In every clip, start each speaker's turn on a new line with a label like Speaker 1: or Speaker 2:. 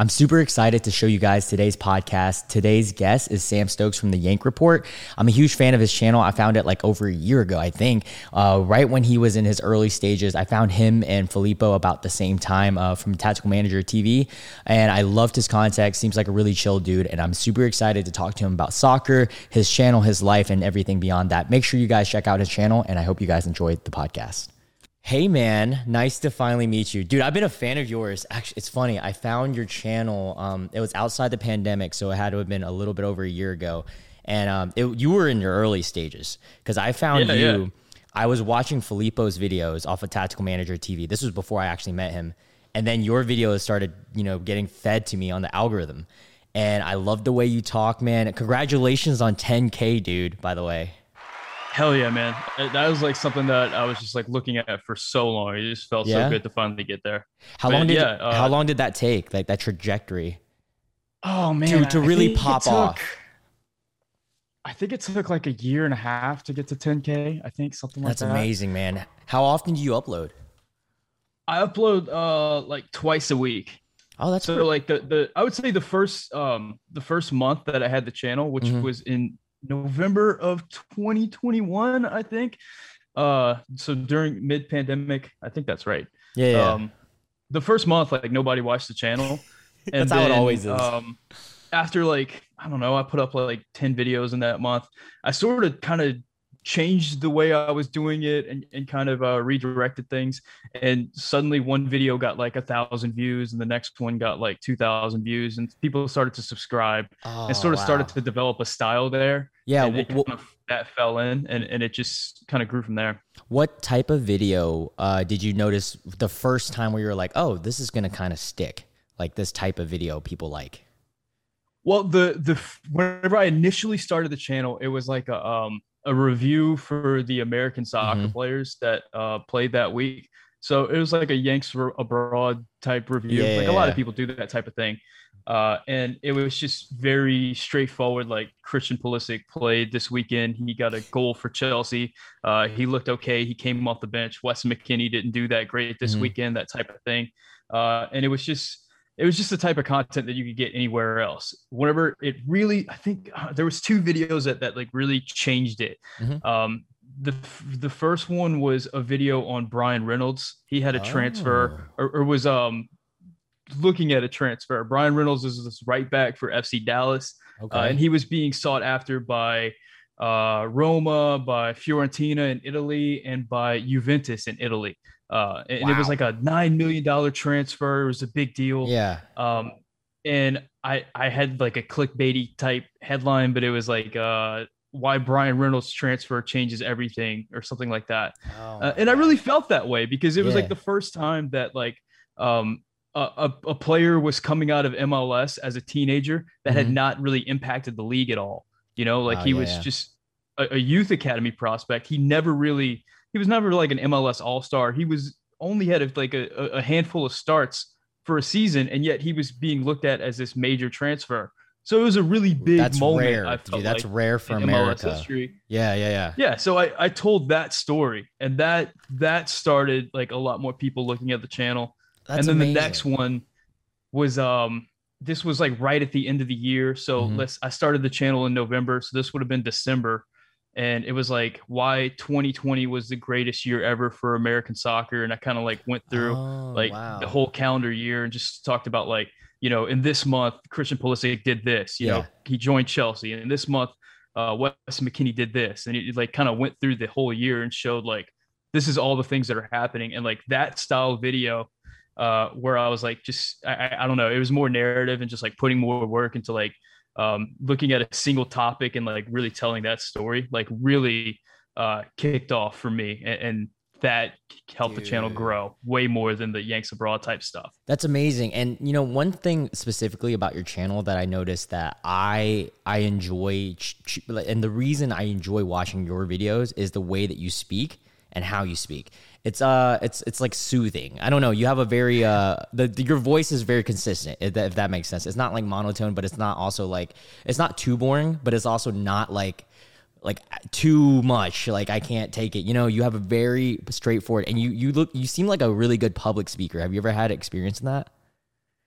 Speaker 1: I'm super excited to show you guys today's podcast. Today's guest is Sam Stokes from the Yank Report. I'm a huge fan of his channel. I found it like over a year ago, I think, right when he was in his early stages. I found him and Filippo about the same time from Tactical Manager TV, and I loved his content. Seems like a really chill dude, and I'm super excited to talk to him about soccer, his channel, his life, and everything beyond that. Make sure you guys check out his channel, and I hope you guys enjoyed the podcast. Hey man, nice to finally meet you. Dude, I've been a fan of yours. Actually, it's funny. I found your channel. It was outside the pandemic, so it had to have been a little bit over a year ago. And you were in your early stages because I found you. Yeah. I was watching Filippo's videos off of Tactical Manager TV. This was before I actually met him. And then your videos started, getting fed to me on the algorithm. And I love the way you talk, man. Congratulations on 10K, dude, by the way.
Speaker 2: Hell yeah, man. That was like something that I was just like looking at for so long. It just felt so good to finally get there.
Speaker 1: How long did that take? Like that trajectory?
Speaker 2: Oh man.
Speaker 1: Dude, to really pop off.
Speaker 2: I think it took like a year and a half to get to 10K. I think something like that.
Speaker 1: That's amazing, man. How often do you upload?
Speaker 2: I upload like twice a week.
Speaker 1: Oh, that's
Speaker 2: so like the I would say the first month that I had the channel, which was in November of 2021, I think. So during mid-pandemic, I think that's right.
Speaker 1: Yeah.
Speaker 2: The first month, like nobody watched the channel.
Speaker 1: And that's how it always is.
Speaker 2: After like, I don't know, I put up like 10 videos in that month. I sort of kind of changed the way I was doing it and kind of redirected things. And suddenly one video got like 1,000 views and the next one got like 2,000 views and people started to subscribe and sort of started to develop a style there.
Speaker 1: Yeah.
Speaker 2: That fell in and it just kind of grew from there.
Speaker 1: What type of video did you notice the first time where you were like, oh, this is going to kind of stick? Like this type of video people like?
Speaker 2: Well, whenever I initially started the channel, it was like a review for the American soccer players that played that week. So it was like a Yanks abroad type review. A lot of people do that type of thing. And it was just very straightforward. Like Christian Pulisic played this weekend. He got a goal for Chelsea. He looked okay. He came off the bench. Weston McKennie didn't do that great this weekend, that type of thing. And it was just the type of content that you could get anywhere else. Whenever it really, I think there was 2 videos that like really changed it. The first one was a video on Brian Reynolds. He had a transfer or was looking at a transfer. Brian Reynolds is this right back for FC Dallas. And he was being sought after by Roma, by Fiorentina in Italy, and by Juventus in Italy. And it was like a $9 million transfer. It was a big deal.
Speaker 1: Yeah.
Speaker 2: And I had like a clickbaity type headline, but it was like, why Brian Reynolds transfer changes everything or something like that. And I really felt that way because it was like the first time that like, a player was coming out of MLS as a teenager that had not really impacted the league at all. He was just a youth academy prospect. He was never like an MLS all-star. He was only had like a handful of starts for a season, and yet he was being looked at as this major transfer. So it was a really big moment.
Speaker 1: Rare.
Speaker 2: I felt
Speaker 1: that's
Speaker 2: like,
Speaker 1: rare for
Speaker 2: in
Speaker 1: America.
Speaker 2: MLS history.
Speaker 1: Yeah.
Speaker 2: Yeah. So I told that story, and that started like a lot more people looking at the channel.
Speaker 1: That's
Speaker 2: and then
Speaker 1: amazing.
Speaker 2: The next one was this was like right at the end of the year. So I started the channel in November. So this would have been December. And it was like why 2020 was the greatest year ever for American soccer. And I kind of like went through the whole calendar year and just talked about like, in this month, Christian Pulisic did this, you know, he joined Chelsea. And in this month, Weston McKennie did this. And it like kind of went through the whole year and showed like, this is all the things that are happening. And like that style video where I was like, just, I don't know, it was more narrative and just like putting more work into like, looking at a single topic and like really telling that story, like really kicked off for me. And that helped the channel grow way more than the Yanks Abroad type stuff.
Speaker 1: That's amazing. And, one thing specifically about your channel that I noticed that I enjoy, and the reason I enjoy watching your videos is the way that you speak and how you speak. It's like soothing. I don't know. You have a very your voice is very consistent. If that makes sense. It's not like monotone, but it's not also like it's not too boring, but it's also not like too much. Like I can't take it. You have a very straightforward, and you seem like a really good public speaker. Have you ever had experience in that?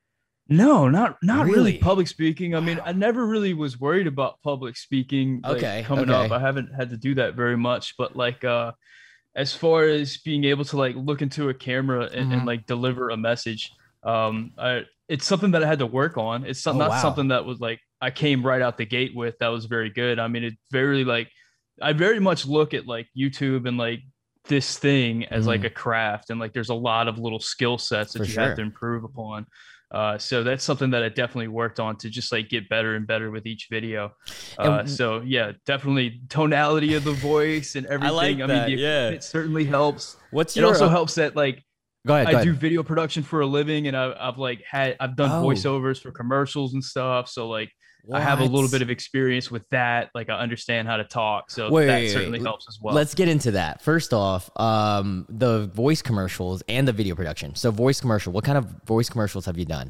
Speaker 2: Not really
Speaker 1: Really?
Speaker 2: public speaking. I mean, I
Speaker 1: Wow.
Speaker 2: never really was worried about public speaking like
Speaker 1: Okay.
Speaker 2: coming up.
Speaker 1: Okay.
Speaker 2: I haven't had to do that very much, but like as far as being able to like look into a camera and
Speaker 1: Hmm.
Speaker 2: like deliver a message, it's something that I had to work on. It's
Speaker 1: Oh,
Speaker 2: not
Speaker 1: wow.
Speaker 2: something that was like I came right out the gate with that was very good. I mean, it very like I very much look at like YouTube and like this thing as like
Speaker 1: Hmm.
Speaker 2: a craft, and like there's a lot of little skill sets
Speaker 1: For
Speaker 2: that you have to
Speaker 1: sure.
Speaker 2: improve upon. So that's something that I definitely worked on to just like get better and better with each video.
Speaker 1: And
Speaker 2: So yeah, definitely tonality of the voice and
Speaker 1: I
Speaker 2: everything.
Speaker 1: like
Speaker 2: I mean, the
Speaker 1: that. Yeah.
Speaker 2: equipment certainly helps.
Speaker 1: What's
Speaker 2: It
Speaker 1: your
Speaker 2: also helps that like
Speaker 1: go ahead,
Speaker 2: I
Speaker 1: go
Speaker 2: do
Speaker 1: ahead.
Speaker 2: video production for a living, and I've done
Speaker 1: Oh,
Speaker 2: voiceovers for commercials and stuff. So like I have a little
Speaker 1: what?
Speaker 2: bit of experience with that. Like I understand how to talk, so
Speaker 1: Wait,
Speaker 2: that
Speaker 1: wait,
Speaker 2: certainly
Speaker 1: wait.
Speaker 2: helps as well.
Speaker 1: Let's get into that. First off, the voice commercials and the video production. So, voice commercial. What kind of voice commercials have you done?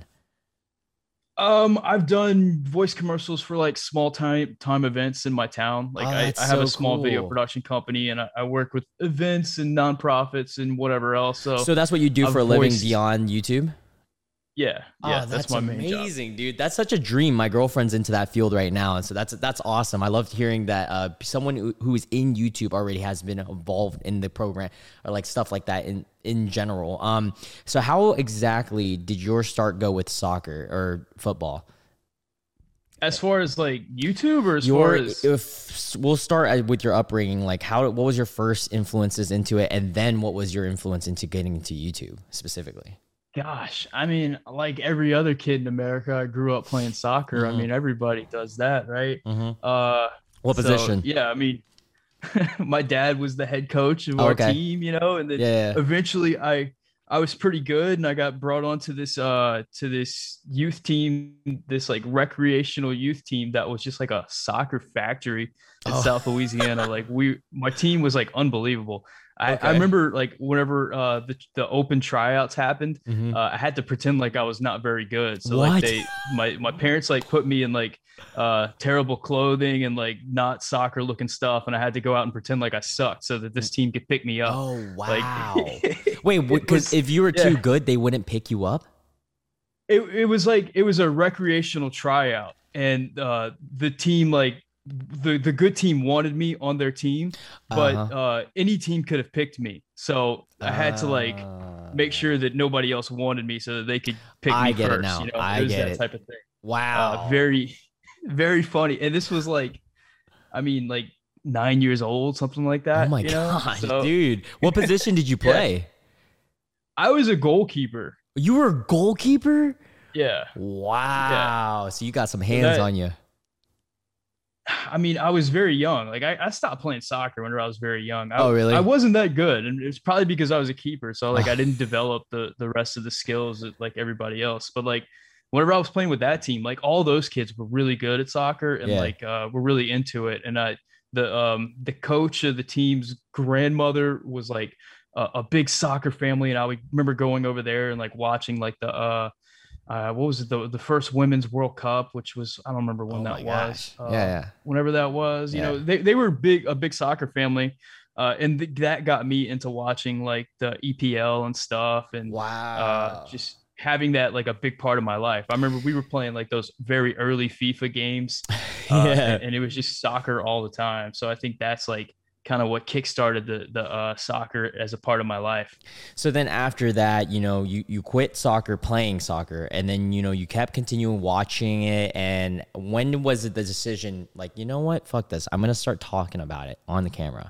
Speaker 2: I've done voice commercials for like small time events in my town. Like
Speaker 1: Oh, that's
Speaker 2: I have a
Speaker 1: so
Speaker 2: small video
Speaker 1: cool.
Speaker 2: production company, and I work with events and nonprofits and whatever else. So
Speaker 1: So that's what you do
Speaker 2: I've
Speaker 1: for a living
Speaker 2: voiced,
Speaker 1: beyond YouTube?
Speaker 2: yeah,
Speaker 1: Oh,
Speaker 2: that's
Speaker 1: that's
Speaker 2: my main job.
Speaker 1: amazing, dude. That's such a dream. My girlfriend's into that field right now, and so that's awesome. I loved hearing that someone who is in YouTube already has been involved in the program or like stuff like that in general. So how exactly did your start go with soccer or football?
Speaker 2: As far as like YouTube, or as far
Speaker 1: Your
Speaker 2: as
Speaker 1: if we'll start with your upbringing, like what was your first influences into it, and then what was your influence into getting into YouTube specifically?
Speaker 2: gosh, I mean, like every other kid in America, I grew up playing soccer. I
Speaker 1: Hmm.
Speaker 2: mean, everybody does that, right?
Speaker 1: Hmm.
Speaker 2: Uh,
Speaker 1: What
Speaker 2: so
Speaker 1: position?
Speaker 2: yeah, I mean, my dad was the head coach of
Speaker 1: Oh,
Speaker 2: our
Speaker 1: okay.
Speaker 2: team, you know, and then
Speaker 1: Yeah. Yeah.
Speaker 2: eventually I was pretty good, and I got brought onto this to this youth team, this like recreational youth team that was just like a soccer factory in
Speaker 1: Oh,
Speaker 2: South Louisiana. Like my team was like unbelievable. I
Speaker 1: okay.
Speaker 2: remember like whenever the open tryouts happened,
Speaker 1: Hmm.
Speaker 2: I had to pretend like I was not very good. So like
Speaker 1: What?
Speaker 2: my parents like put me in like terrible clothing and like not soccer looking stuff, and I had to go out and pretend like I sucked so that this team could pick me up.
Speaker 1: Oh,
Speaker 2: Like
Speaker 1: wow. Wait,
Speaker 2: it
Speaker 1: because
Speaker 2: was
Speaker 1: if you were too
Speaker 2: yeah,
Speaker 1: good, they wouldn't pick you up?
Speaker 2: it was like it was a recreational tryout, and the team like the good team wanted me on their team, but
Speaker 1: Uh-huh.
Speaker 2: any team could have picked me. So I had to like make
Speaker 1: Uh,
Speaker 2: sure that nobody else wanted me so that they could pick
Speaker 1: I
Speaker 2: me
Speaker 1: get it
Speaker 2: first. You
Speaker 1: now.
Speaker 2: know,
Speaker 1: I
Speaker 2: it was
Speaker 1: get
Speaker 2: that
Speaker 1: it.
Speaker 2: type of thing.
Speaker 1: Wow.
Speaker 2: Very, very funny. And this was like, I mean, like 9 years old, something like
Speaker 1: Oh
Speaker 2: that,
Speaker 1: my
Speaker 2: you know?
Speaker 1: gosh,
Speaker 2: So
Speaker 1: dude. What position did you
Speaker 2: yeah,
Speaker 1: play?
Speaker 2: I was a goalkeeper.
Speaker 1: You were a goalkeeper?
Speaker 2: Yeah. Yeah.
Speaker 1: Wow. So you got some hands
Speaker 2: That,
Speaker 1: on you.
Speaker 2: I mean, I was very young. Like I stopped playing soccer whenever I was very young.
Speaker 1: Oh,
Speaker 2: I
Speaker 1: really?
Speaker 2: wasn't that good. And it's probably because I was a keeper. So like I didn't develop the rest of the skills like everybody else. But like whenever I was playing with that team, like all those kids were really good at soccer and
Speaker 1: Yeah.
Speaker 2: like were really into it. And the coach of the team's grandmother was like a big soccer family. And I would remember going over there and like watching like what was it, the first women's World Cup, which was I don't remember when
Speaker 1: Oh
Speaker 2: that
Speaker 1: my
Speaker 2: was.
Speaker 1: gosh. Yeah,
Speaker 2: Whenever that was, you
Speaker 1: yeah.
Speaker 2: know, they were a big soccer family, and that got me into watching like the EPL and stuff, and
Speaker 1: Wow.
Speaker 2: just having that like a big part of my life. I remember we were playing like those very early FIFA games,
Speaker 1: Yeah.
Speaker 2: and it was just soccer all the time. So I think that's like kind of what kickstarted the soccer as a part of my life.
Speaker 1: So then after that, you quit soccer, playing soccer, and then, you kept continuing watching it. And when was it the decision, like, you know what, fuck this, I'm going to start talking about it on the camera?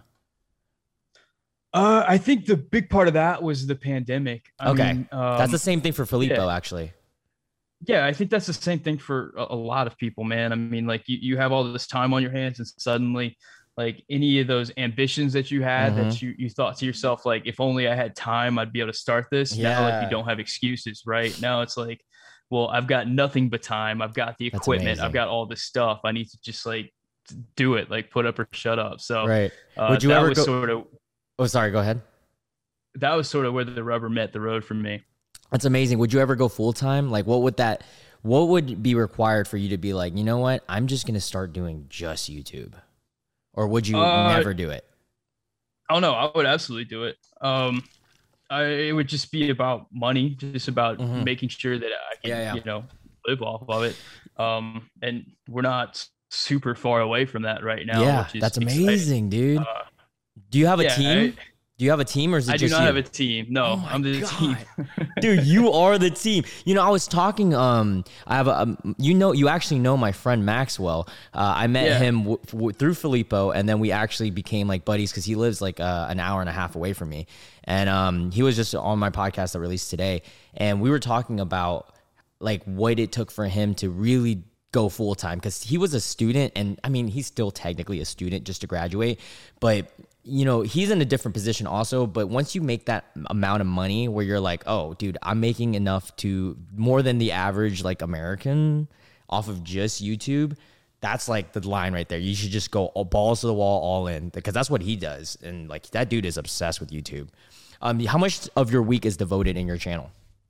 Speaker 2: I think the big part of that was the pandemic. I
Speaker 1: Okay.
Speaker 2: mean,
Speaker 1: That's the same thing for
Speaker 2: yeah,
Speaker 1: Filippo, actually.
Speaker 2: yeah, I think that's the same thing for a lot of people, man. I mean, like you have all this time on your hands, and suddenly, like any of those ambitions that you had
Speaker 1: Hmm.
Speaker 2: that you thought to yourself, like, if only I had time, I'd be able to start this. Now, like you
Speaker 1: Yeah.
Speaker 2: don't have excuses, right? Now it's like, well, I've got nothing but time. I've got the
Speaker 1: That's
Speaker 2: equipment. I've
Speaker 1: amazing.
Speaker 2: got all this stuff. I need to just like do it, like put up or shut up. So
Speaker 1: Right. Would you
Speaker 2: that
Speaker 1: ever
Speaker 2: was
Speaker 1: go?
Speaker 2: sort of
Speaker 1: Oh, sorry. Go ahead.
Speaker 2: where the rubber met the road for me.
Speaker 1: That's amazing. Would you ever go full time? Like, what would be required for you to be like, you know what? I'm just going to start doing just YouTube. Or would you
Speaker 2: Uh,
Speaker 1: never do it?
Speaker 2: oh no, I would absolutely do it. It would just be about money, just about
Speaker 1: Hmm.
Speaker 2: making sure that I
Speaker 1: Yeah, yeah.
Speaker 2: live off of it. And we're not super far away from that right now,
Speaker 1: Yeah,
Speaker 2: which is
Speaker 1: that's
Speaker 2: exciting.
Speaker 1: amazing, dude. Do you have a
Speaker 2: Yeah,
Speaker 1: team? Do you have a team, or is it
Speaker 2: I do
Speaker 1: just
Speaker 2: not
Speaker 1: you?
Speaker 2: have a team.
Speaker 1: Oh
Speaker 2: No,
Speaker 1: my
Speaker 2: I'm the team.
Speaker 1: God. Dude, you are the team. I was talking, I have you actually know my friend Maxwell. I met
Speaker 2: Yeah.
Speaker 1: him through Filippo, and then we actually became like buddies because he lives like an hour and a half away from me. And he was just on my podcast that released today. And we were talking about like what it took for him to really go full time, because he was a student, and I mean, he's still technically a student just to graduate, but he's in a different position also. But once you make that amount of money where you're like, oh, dude, I'm making enough to more than the average like American off of just YouTube, that's like the line right there. You should just go all balls to the wall, all in, because that's what he does. And like that dude is obsessed with YouTube. How much of your week is devoted in your channel?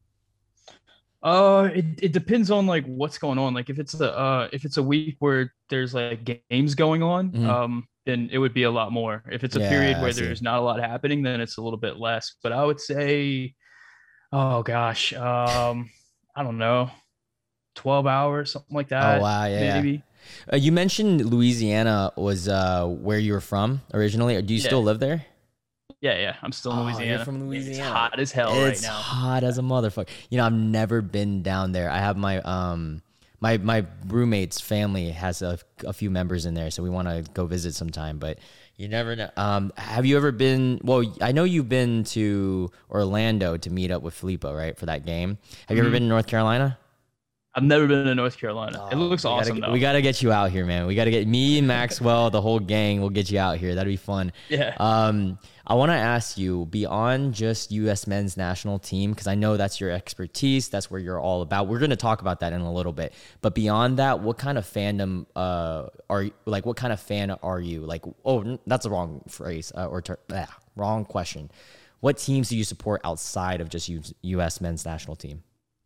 Speaker 2: It depends on like what's going on. Like if it's a week where there's like games going on,
Speaker 1: Mm-hmm.
Speaker 2: then it would be a lot more. If it's a period
Speaker 1: Yeah, I
Speaker 2: where
Speaker 1: see.
Speaker 2: there's not a lot happening, then it's a little bit less. But I would say, oh gosh, I don't know, 12 hours, something like
Speaker 1: Oh
Speaker 2: that,
Speaker 1: wow, yeah, yeah.
Speaker 2: maybe.
Speaker 1: You mentioned Louisiana was where you were from originally, or do you still
Speaker 2: Yeah,
Speaker 1: live there?
Speaker 2: yeah. I'm still in
Speaker 1: Oh, you're
Speaker 2: Louisiana.
Speaker 1: from
Speaker 2: It's
Speaker 1: Louisiana.
Speaker 2: hot as hell right
Speaker 1: It's
Speaker 2: now.
Speaker 1: hot as a motherfucker. I've never been down there. I have my roommate's family has a few members in there, so we want to go visit sometime. But you never know. Have you ever been? Well, I know you've been to Orlando to meet up with Filippo, right, for that game. Have you ever
Speaker 2: Mhm.
Speaker 1: been to North Carolina?
Speaker 2: I've never been to North Carolina. It
Speaker 1: Oh,
Speaker 2: looks awesome though.
Speaker 1: we gotta get you out here, man. We gotta get me and Maxwell, the whole gang. We'll get you out here. That'd be fun.
Speaker 2: Yeah.
Speaker 1: I want to ask you, beyond just U.S. men's national team, because I know that's your expertise. That's where you're all about. We're gonna talk about that in a little bit. But beyond that, what kind of fandom are you? Like, what kind of fan are you? Like, oh, that's the wrong phrase wrong question. What teams do you support outside of just U.S. men's national team?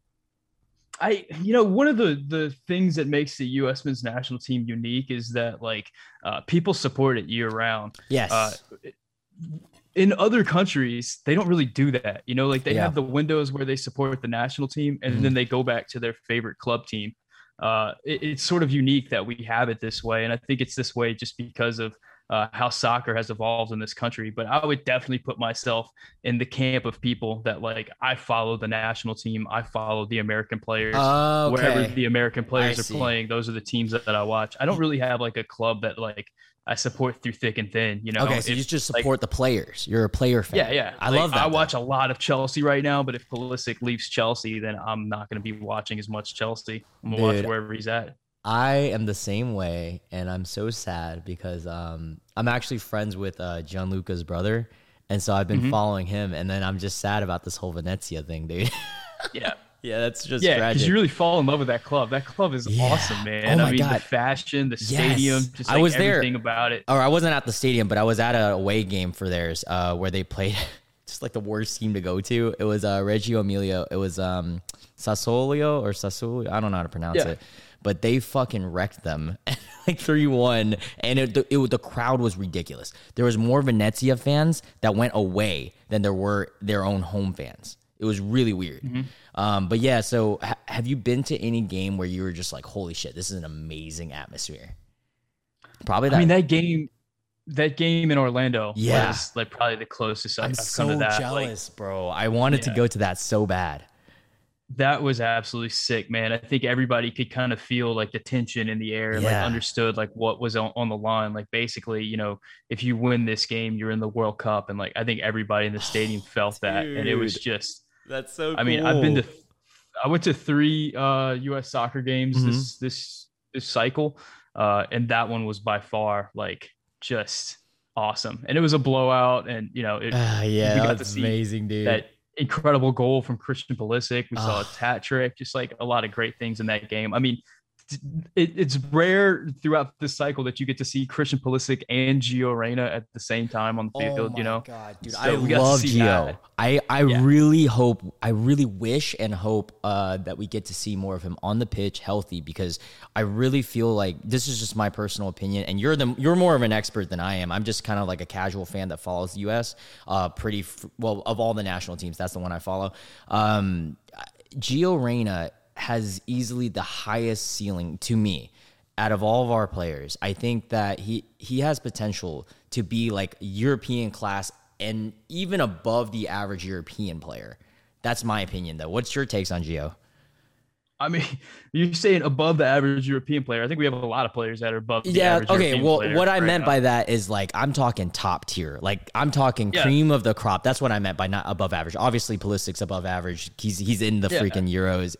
Speaker 2: One of the things that makes the U.S. men's national team unique is that like people support it year round. Uh,
Speaker 1: Yes.
Speaker 2: in other countries, they don't really do that. Like they
Speaker 1: Yeah.
Speaker 2: have the windows where they support the national team, and
Speaker 1: Mhm.
Speaker 2: then they go back to their favorite club team. It's sort of unique that we have it this way, and I think it's this way just because of how soccer has evolved in this country. But I would definitely put myself in the camp of people that like I follow the national team, I follow the American players. Wherever
Speaker 1: Okay.
Speaker 2: the American
Speaker 1: I
Speaker 2: players are
Speaker 1: see.
Speaker 2: playing, those are the teams that I watch. I don't really have like a club that like I support through thick and thin.
Speaker 1: Okay, so you
Speaker 2: If
Speaker 1: just
Speaker 2: like
Speaker 1: support the players. You're a player
Speaker 2: yeah,
Speaker 1: fan.
Speaker 2: yeah.
Speaker 1: I
Speaker 2: Like
Speaker 1: love
Speaker 2: I
Speaker 1: that though.
Speaker 2: watch a lot of Chelsea right now, but if Pulisic leaves Chelsea, then I'm not going to be watching as much Chelsea. I'm gonna watch
Speaker 1: Dude,
Speaker 2: wherever he's at.
Speaker 1: I am the same way, and I'm so sad because I'm actually friends with Gianluca's brother, and so I've been
Speaker 2: Hmm.
Speaker 1: following him, and then I'm just sad about this whole Venezia thing, dude.
Speaker 2: Yeah,
Speaker 1: Yeah, that's just
Speaker 2: yeah, because
Speaker 1: tragic.
Speaker 2: you really fall in love with that club. That club is
Speaker 1: Yeah.
Speaker 2: awesome,
Speaker 1: Oh
Speaker 2: man. I
Speaker 1: my
Speaker 2: mean, the
Speaker 1: God.
Speaker 2: fashion, the stadium,
Speaker 1: Yes.
Speaker 2: just
Speaker 1: I
Speaker 2: like
Speaker 1: was there.
Speaker 2: everything about it.
Speaker 1: Or I wasn't at the stadium, but I was at a away game for theirs where they played just like the worst team to go to. It was Reggio Emilia. It was Sassuolo or Sassuolo. I don't know how to pronounce
Speaker 2: Yeah.
Speaker 1: it. But they fucking wrecked them like 3-1. And the crowd was ridiculous. There was more Venezia fans that went away than there were their own home fans. It was really weird. But yeah, so have you been to any game where you were just like, holy shit, this is an amazing atmosphere? Probably that.
Speaker 2: I mean, that game in Orlando
Speaker 1: Yeah.
Speaker 2: was like probably the closest
Speaker 1: I'm
Speaker 2: I've come
Speaker 1: so
Speaker 2: to that.
Speaker 1: jealous, bro. I wanted to
Speaker 2: Yeah.
Speaker 1: go to that so bad.
Speaker 2: That was absolutely sick, man. I think everybody could kind of feel like the tension in the air and like
Speaker 1: Yeah.
Speaker 2: understood like what was on the line. Like basically, if you win this game, you're in the World Cup. And like I think everybody in the stadium felt that. And it was
Speaker 1: Dude.
Speaker 2: just,
Speaker 1: That's so
Speaker 2: I mean, I went to 3 US soccer games
Speaker 1: Mhm.
Speaker 2: this cycle. And that one was by far like just awesome. And it was a blowout. And
Speaker 1: Yeah,
Speaker 2: we got to
Speaker 1: that's
Speaker 2: see
Speaker 1: amazing, dude.
Speaker 2: that incredible goal from Christian Pulisic. We saw a
Speaker 1: Ah.
Speaker 2: hat trick, just like a lot of great things in that game. I mean, it's rare throughout this cycle that you get to see Christian Pulisic and Gio Reyna at the same time on the field.
Speaker 1: God, dude,
Speaker 2: So
Speaker 1: I
Speaker 2: we got to
Speaker 1: love
Speaker 2: see
Speaker 1: Gio.
Speaker 2: that.
Speaker 1: I
Speaker 2: Yeah.
Speaker 1: really hope, I really wish and hope that we get to see more of him on the pitch, healthy, because I really feel like this is just my personal opinion, and you're more of an expert than I am. I'm just kind of like a casual fan that follows the U.S. Well, of all the national teams, that's the one I follow. Gio Reyna has easily the highest ceiling to me out of all of our players. I think that he has potential to be like European class and even above the average European player. That's my opinion, though. What's your takes on Gio?
Speaker 2: I mean, you're saying above the average European player. I think we have a lot of players that are above the average European player.
Speaker 1: What I meant by that is like I'm talking top tier. Like I'm talking cream of the crop. That's what I meant by not above average. Obviously, Pulisic's above average. He's in the freaking Euros.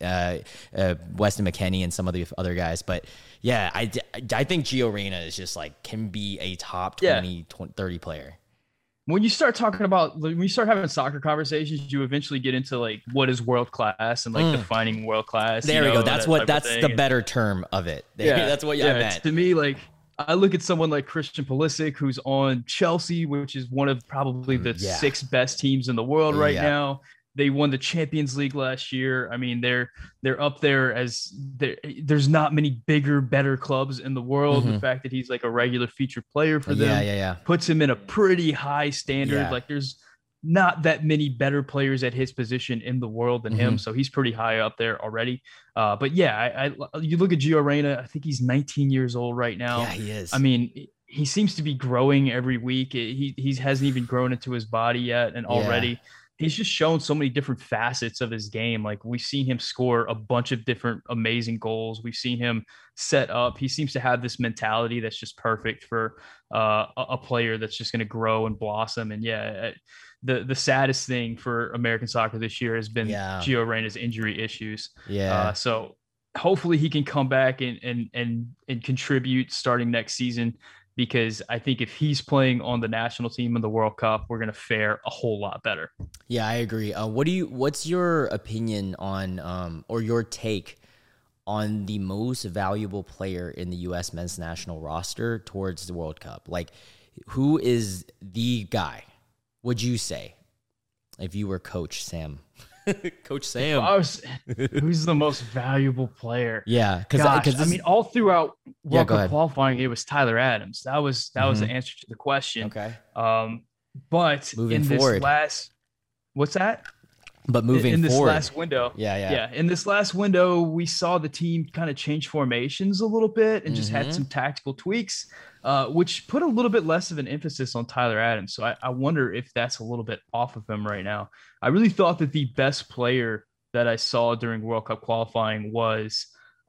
Speaker 1: Weston McKennie and some of the other guys. But yeah, I think Gio Reyna is just like can be a top 20, 30 player.
Speaker 2: When you start having soccer conversations, you eventually get into like what is world class and like defining world class.
Speaker 1: There we go. That's the better term of it. That's what I meant.
Speaker 2: To me, like I look at someone like Christian Pulisic, who's on Chelsea, which is one of probably the 6 best teams in the world right now. They won the Champions League last year. I mean, they're up there as there's not many bigger, better clubs in the world. The fact that he's like a regular featured player for them puts him in a pretty high standard. Like there's not that many better players at his position in the world than him. So he's pretty high up there already. But yeah, you look at Gio Reyna, I think he's 19 years old right now.
Speaker 1: Yeah, he is.
Speaker 2: I mean, he seems to be growing every week. He hasn't even grown into his body yet. And already he's just shown so many different facets of his game. Like we've seen him score a bunch of different amazing goals. We've seen him set up. He seems to have this mentality that's just perfect for a player that's just going to grow and blossom. And the saddest thing for American soccer this year has been Gio Reyna's injury issues. So hopefully he can come back and contribute starting next season, because I think if he's playing on the national team in the World Cup, we're going to fare a whole lot better.
Speaker 1: Yeah, I agree. What's your opinion on, or your take on the most valuable player in the U.S. men's national roster towards the World Cup? Like, who is the guy, would you say, if you were Coach Sam? Coach Sam.
Speaker 2: Who's the most valuable player?
Speaker 1: Yeah, because
Speaker 2: I mean, all throughout World Cup qualifying, it was Tyler Adams. That was the answer to the question.
Speaker 1: Okay.
Speaker 2: But
Speaker 1: moving forward,
Speaker 2: what's that?
Speaker 1: But moving
Speaker 2: in this
Speaker 1: forward,
Speaker 2: last window, in this last window, we saw the team kind of change formations a little bit and just had some tactical tweaks, which put a little bit less of an emphasis on Tyler Adams. So I wonder if that's a little bit off of him right now. I really thought that the best player that I saw during World Cup qualifying was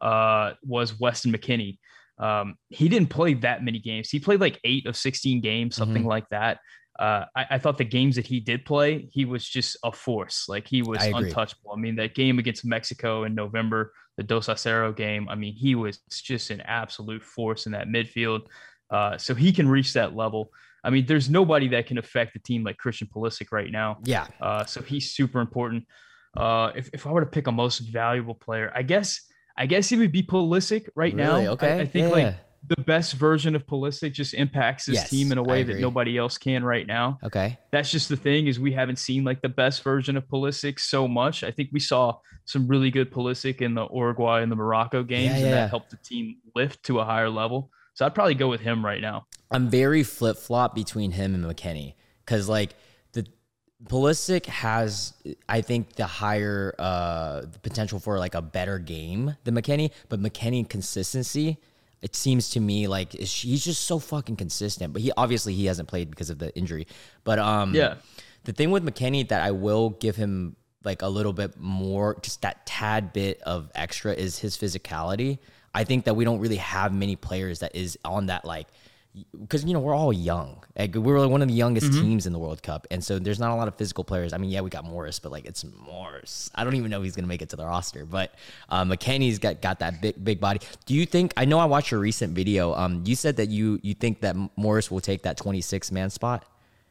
Speaker 2: Weston McKennie. He didn't play that many games. He played like 8 of 16 games, something like that. I thought the games that he did play, he was just a force. Like he was untouchable. I mean, that game against Mexico in November, the Dos Acero game, I mean, he was just an absolute force in that midfield. So he can reach that level. I mean, there's nobody that can affect the team like Christian Pulisic right now.
Speaker 1: Yeah.
Speaker 2: So he's super important. If I were to pick a most valuable player, I guess it would be Pulisic right now.
Speaker 1: Okay.
Speaker 2: I think like the best version of Pulisic just impacts his team in a way that nobody else can right now.
Speaker 1: Okay.
Speaker 2: That's just the thing, is we haven't seen like the best version of Pulisic so much. I think we saw some really good Pulisic in the Uruguay and the Morocco games, and that helped the team lift to a higher level. So I'd probably go with him right now.
Speaker 1: I'm very flip-flop between him and McKennie, because like the Pulisic has, I think, the higher potential for like a better game than McKennie, but McKennie consistency, it seems to me like he's just so fucking consistent. But he hasn't played because of the injury. But the thing with McKennie that I will give him like a little bit more, just that tad bit of extra, is his physicality. I think that we don't really have many players that is on that, like, because, you know, we're all young. Like, we're like one of the youngest teams in the World Cup. And so there's not a lot of physical players. I mean, we got Morris, but like, it's Morris. I don't even know if he's going to make it to the roster, but McKennie's got that big body. Do you think, I know I watched your recent video. You said that you think that Morris will take that 26-man spot?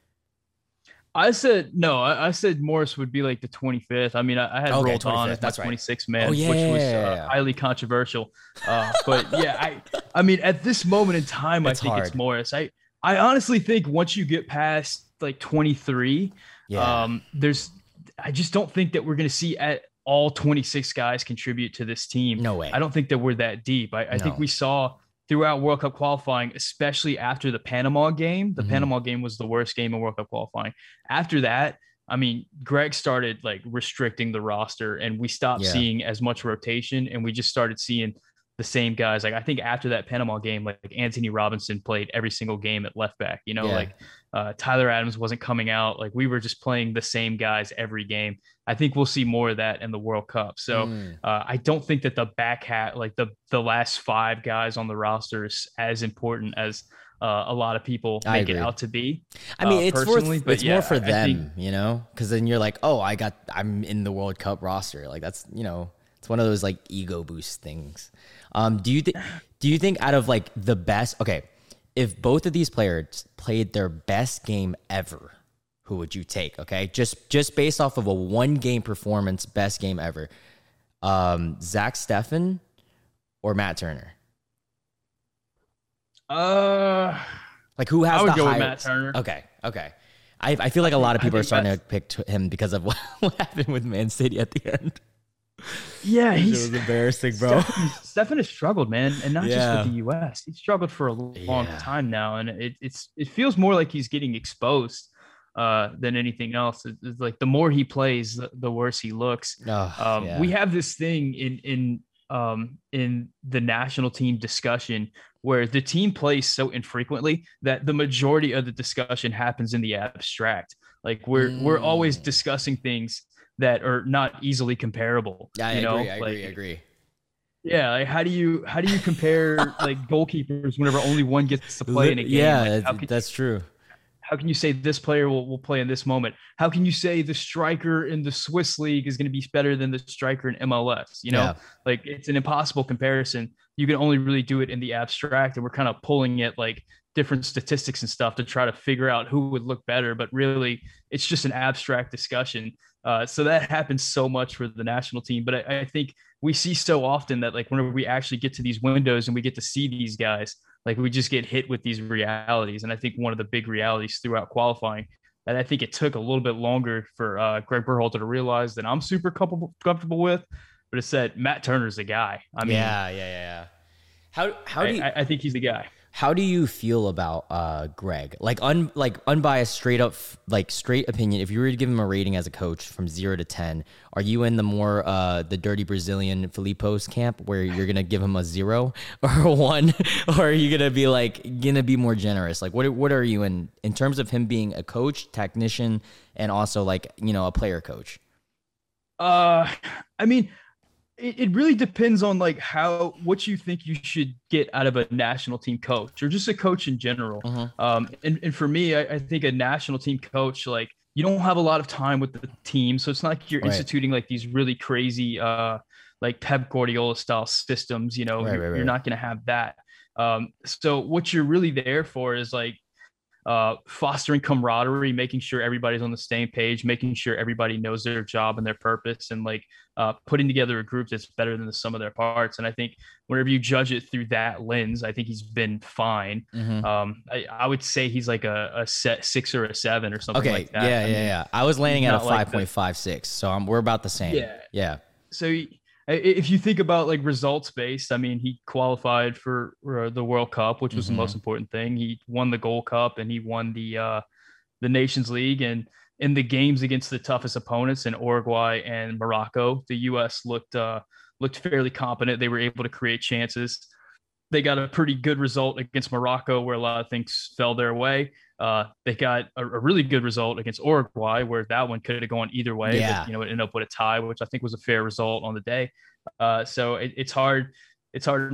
Speaker 2: I said no. I said Morris would be like the 25th. I mean, I had rolled on as my 26th man, which was highly controversial. But yeah, I mean, at this moment in time, I think it's Morris. I honestly think once you get past like 23, I just don't think that we're going to see at all 26 guys contribute to this team.
Speaker 1: No way.
Speaker 2: I don't think that we're that deep. I think we saw throughout World Cup qualifying, especially after the Panama game. The Panama game was the worst game in World Cup qualifying. After that, I mean, Greg started like restricting the roster, and we stopped seeing as much rotation, and we just started seeing the same guys. Like I think after that Panama game, like Anthony Robinson played every single game at left back. Like Tyler Adams wasn't coming out. Like we were just playing the same guys every game. I think we'll see more of that in the World Cup. So I don't think that the back hat, like the last 5 guys on the roster, is as important as a lot of people make it out to be.
Speaker 1: I mean, it's more for them, because then you're like, oh, I'm in the World Cup roster. Like that's, it's one of those like ego boost things. Do you think out of like the best, okay, if both of these players played their best game ever, who would you take? Okay. Just based off of a 1-game performance, best game ever. Zach Steffen or Matt Turner? Like who has
Speaker 2: I would
Speaker 1: the
Speaker 2: go
Speaker 1: higher?
Speaker 2: With Matt Turner.
Speaker 1: Okay. I feel like a lot of people are starting to pick him because of what happened with Man City at the end.
Speaker 2: Yeah,
Speaker 1: it was embarrassing, bro.
Speaker 2: Steffen has struggled, man, and not just with the U.S. He's struggled for a long time now, and it feels more like he's getting exposed than anything else. It's like the more he plays, the worse he looks. We have this thing in the national team discussion where the team plays so infrequently that the majority of the discussion happens in the abstract. Like we're always discussing things that are not easily comparable.
Speaker 1: Yeah, I agree.
Speaker 2: Yeah, like how do you compare like goalkeepers whenever only one gets to play in a game?
Speaker 1: Yeah, like, that's true.
Speaker 2: How can you say this player will play in this moment? How can you say the striker in the Swiss league is going to be better than the striker in MLS? Like it's an impossible comparison. You can only really do it in the abstract, and we're kind of pulling at like different statistics and stuff to try to figure out who would look better. But really, it's just an abstract discussion. So that happens so much for the national team. But I think we see so often that like whenever we actually get to these windows and we get to see these guys, like we just get hit with these realities. And I think one of the big realities throughout qualifying that I think it took a little bit longer for Greg Berhalter to realize that I'm super comfortable with, but it said Matt Turner's the guy. I mean,
Speaker 1: yeah. How do you,
Speaker 2: I think he's the guy.
Speaker 1: How do you feel about Greg? Like unbiased, straight opinion. If you were to give him a rating as a coach from 0 to 10, are you in the more the dirty Brazilian Filipos camp where you're gonna give him a 0 or a 1, or are you gonna be more generous? Like what are you in terms of him being a coach, technician, and also like a player coach?
Speaker 2: I mean, it really depends on like what you think you should get out of a national team coach or just a coach in general. And for me, I think a national team coach, like you don't have a lot of time with the team. So it's not like you're instituting like these really crazy, like Pep Guardiola style systems, you're not going to have that. So what you're really there for is like, fostering camaraderie, making sure everybody's on the same page, making sure everybody knows their job and their purpose, and like putting together a group that's better than the sum of their parts. And I think whenever you judge it through that lens, I think he's been fine. I would say he's like a 6 or a 7 or something like that.
Speaker 1: Yeah. I was landing at a 5.56, so we're about the same. Yeah.
Speaker 2: So if you think about like results based, I mean, he qualified for the World Cup, which was the most important thing. He won the Gold Cup and he won the Nations League. And in the games against the toughest opponents in Uruguay and Morocco, the U.S. looked fairly competent. They were able to create chances. They got a pretty good result against Morocco, where a lot of things fell their way. They got a really good result against Uruguay, where that one could have gone either way.
Speaker 1: Yeah.
Speaker 2: But, it ended up with a tie, which I think was a fair result on the day. So it's hard. It's hard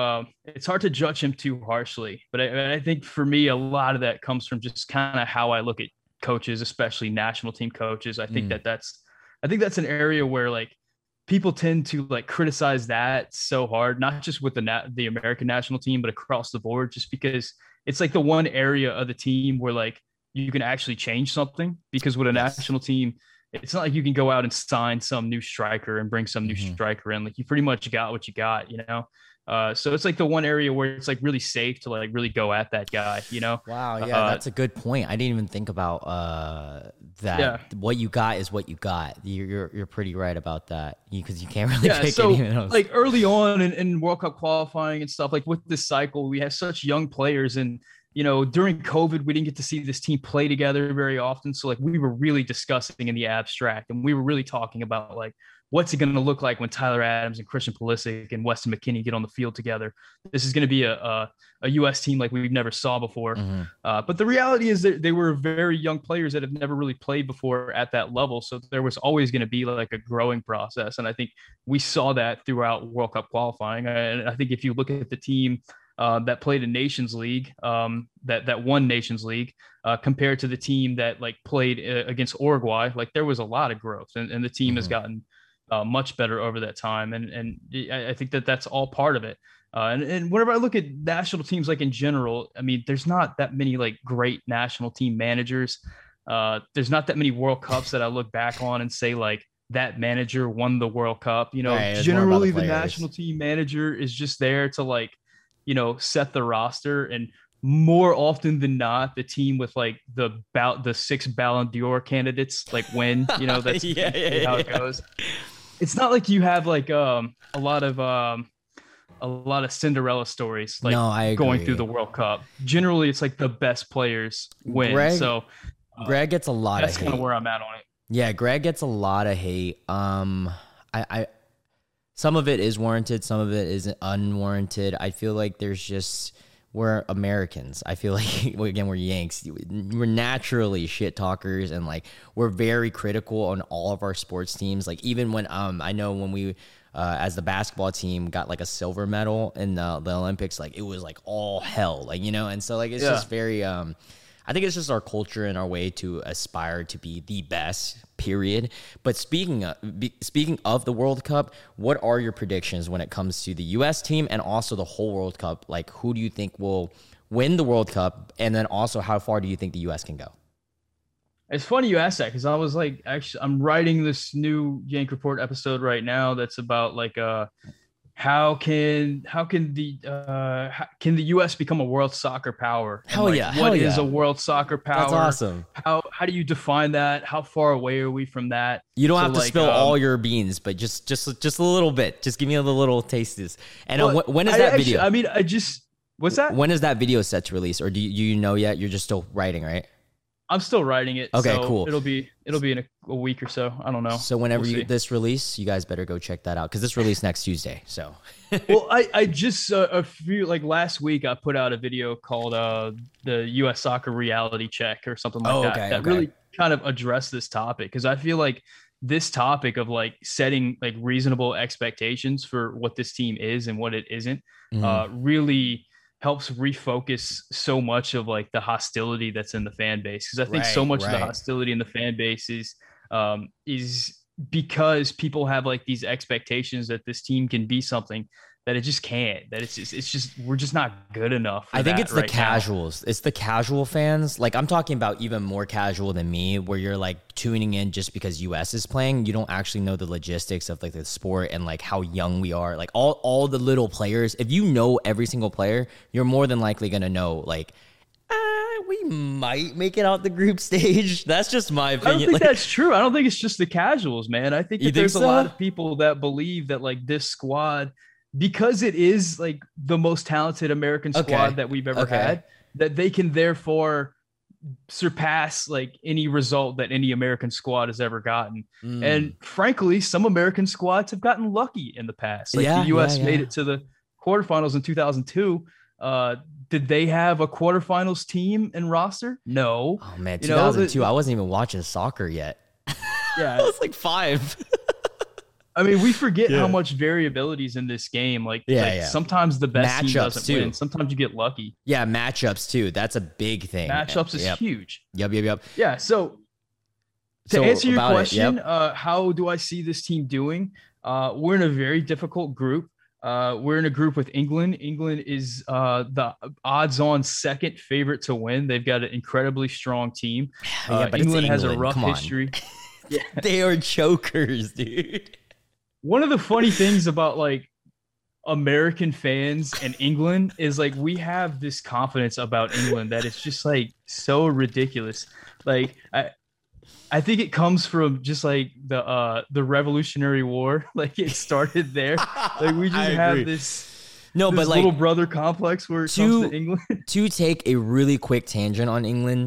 Speaker 2: to judge him too harshly. But I think for me, a lot of that comes from just kind of how I look at coaches, especially national team coaches. I think that's an area where like people tend to like criticize that so hard, not just with the American national team, but across the board, just because it's like the one area of the team where like you can actually change something. Because with a national team, it's not like you can go out and sign some new striker and bring some new striker in. Like you pretty much got what you got, So it's like the one area where it's like really safe to like really go at that guy,
Speaker 1: Wow, yeah, that's a good point. I didn't even think about that. Yeah. What you got is what you got. You're pretty right about that, because you can't really pick anyone else.
Speaker 2: Like early on in World Cup qualifying and stuff, like with this cycle, we have such young players, and during COVID, we didn't get to see this team play together very often. So like we were really discussing in the abstract, and we were really talking about like what's it going to look like when Tyler Adams and Christian Pulisic and Weston McKennie get on the field together. This is going to be a U.S. team like we've never saw before.
Speaker 1: Mm-hmm.
Speaker 2: But the reality is that they were very young players that have never really played before at that level. So there was always going to be like a growing process. And I think we saw that throughout World Cup qualifying. And I think if you look at the team that played in Nations League, that won Nations League, compared to the team that like played against Uruguay, like there was a lot of growth, and the team has gotten much better over that time. And I think that that's all part of it. And whenever I look at national teams, like in general, I mean, there's not that many like great national team managers. There's not that many World Cups that I look back on and say like that manager won the World Cup.
Speaker 1: Right,
Speaker 2: generally the national team manager is just there to like, set the roster, and more often than not, the team with like the 6 Ballon d'Or candidates like win. That's how it goes. It's not like you have like a lot of Cinderella stories like going through the World Cup. Generally, it's like the best players win.
Speaker 1: Greg gets a lot of hate.
Speaker 2: That's kind of where I'm at on it.
Speaker 1: Yeah, Greg gets a lot of hate. I some of it is warranted, some of it is unwarranted. I feel like we're Americans. I feel like, again, we're Yanks. We're naturally shit talkers, and like we're very critical on all of our sports teams. Like even when I know when we as the basketball team got like a silver medal in the Olympics, like it was like all hell, like and so like it's just very I think it's just our culture and our way to aspire to be the best, period. But speaking of the World Cup, what are your predictions when it comes to the U.S. team and also the whole World Cup? Like, who do you think will win the World Cup? And then also, how far do you think the U.S. can go?
Speaker 2: It's funny you asked that, because I was like, actually, I'm writing this new Yank Report episode right now that's about like how can the U.S. become a world soccer power? What is a world soccer power?
Speaker 1: That's awesome.
Speaker 2: How do you define that? How far away are we from that?
Speaker 1: You don't have to spill all your beans, but just a little bit. Just give me a little taste of this. And when is that video?
Speaker 2: What's that?
Speaker 1: When is that video set to release, or do you know yet? You're just still writing, right?
Speaker 2: I'm still writing it.
Speaker 1: Okay,
Speaker 2: so
Speaker 1: cool.
Speaker 2: It'll be in a week or so. I don't know.
Speaker 1: So whenever this release, you guys better go check that out, because this released next Tuesday. So,
Speaker 2: well, I just last week I put out a video called the U.S. Soccer Reality Check or something like that. That really kind of addressed this topic, because I feel like this topic of like setting like reasonable expectations for what this team is and what it isn't really helps refocus so much of like the hostility that's in the fan base. Because I think so much of the hostility in the fan base is because people have like these expectations that this team can be something that it just can't, that it's just we're just not good enough.
Speaker 1: I think it's the casuals. It's the casual fans. Like I'm talking about even more casual than me, where you're like tuning in just because US is playing. You don't actually know the logistics of like the sport and like how young we are. Like all the little players. If you know every single player, you're more than likely going to know like, we might make it out the group stage. That's just my opinion.
Speaker 2: I don't think that's true. I don't think it's just the casuals, man. I think that there's a lot of people that believe that like this squad, because it is like the most talented American squad that we've ever had, that they can therefore surpass like any result that any American squad has ever gotten. And frankly, some American squads have gotten lucky in the past. Like the US made it to the quarterfinals in 2002. Did they have a quarterfinals team and roster? No.
Speaker 1: Oh man, 2002. I wasn't even watching soccer yet.
Speaker 2: Yeah,
Speaker 1: I was like 5.
Speaker 2: I mean, we forget how much variability is in this game. Sometimes the best team doesn't win. Sometimes you get lucky.
Speaker 1: Yeah, matchups too. That's a big thing.
Speaker 2: Matchups is huge.
Speaker 1: Yep.
Speaker 2: Yeah. So to answer your question, how do I see this team doing? We're in a very difficult group. We're in a group with England. England is the odds-on second favorite to win. They've got an incredibly strong team.
Speaker 1: But
Speaker 2: England has a rough history.
Speaker 1: They are chokers, dude.
Speaker 2: One of the funny things about like American fans and England is like we have this confidence about England that it's just like so ridiculous. Like I think it comes from just like the Revolutionary War. Like it started there. Like we just have this
Speaker 1: No,
Speaker 2: this
Speaker 1: but like
Speaker 2: little brother complex where it comes to England.
Speaker 1: To take a really quick tangent on England,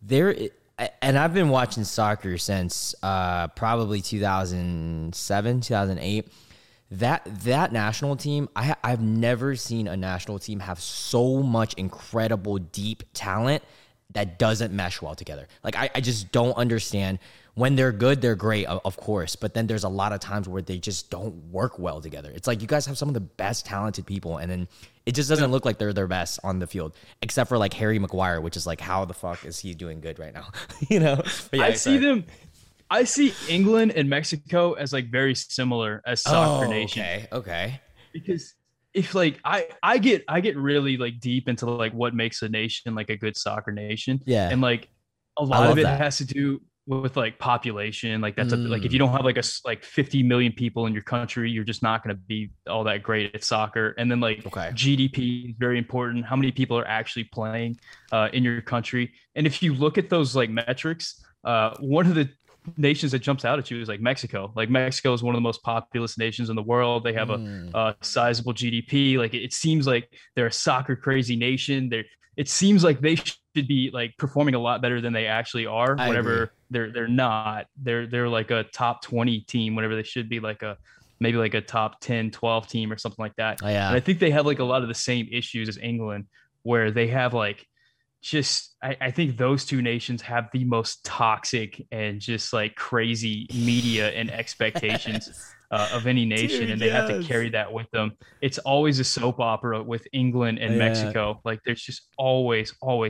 Speaker 1: and I've been watching soccer since probably 2007, 2008. That national team, I've never seen a national team have so much incredible deep talent that doesn't mesh well together. Like I just don't understand. When they're good, they're great, of course. But then there's a lot of times where they just don't work well together. It's like you guys have some of the best talented people, and then it just doesn't look like they're their best on the field, except for like Harry Maguire, which is like, how the fuck is he doing good right now? you know? But yeah,
Speaker 2: I see England and Mexico as like very similar as soccer nation.
Speaker 1: Okay.
Speaker 2: Because if like I get really like deep into like what makes a nation like a good soccer nation.
Speaker 1: Yeah.
Speaker 2: And like a lot of it has to do with like population. Like that's like if you don't have like like 50 million people in your country, you're just not going to be all that great at soccer. And then like GDP is very important. How many people are actually playing in your country? And if you look at those like metrics, one of the nations that jumps out at you is like Mexico. Like Mexico is one of the most populous nations in the world. They have a sizable GDP. Like it seems like they're a soccer crazy nation. It seems like they should be like performing a lot better than they actually are. Whenever they're not, they're like a top 20 team whenever they should be like maybe like a top 10, 12 team or something like that. And I think they have like a lot of the same issues as England, where they have like I think those two nations have the most toxic and just like crazy media and expectations of any nation. Dude, and they have to carry that with them. It's always a soap opera with England and Mexico. Like there's just always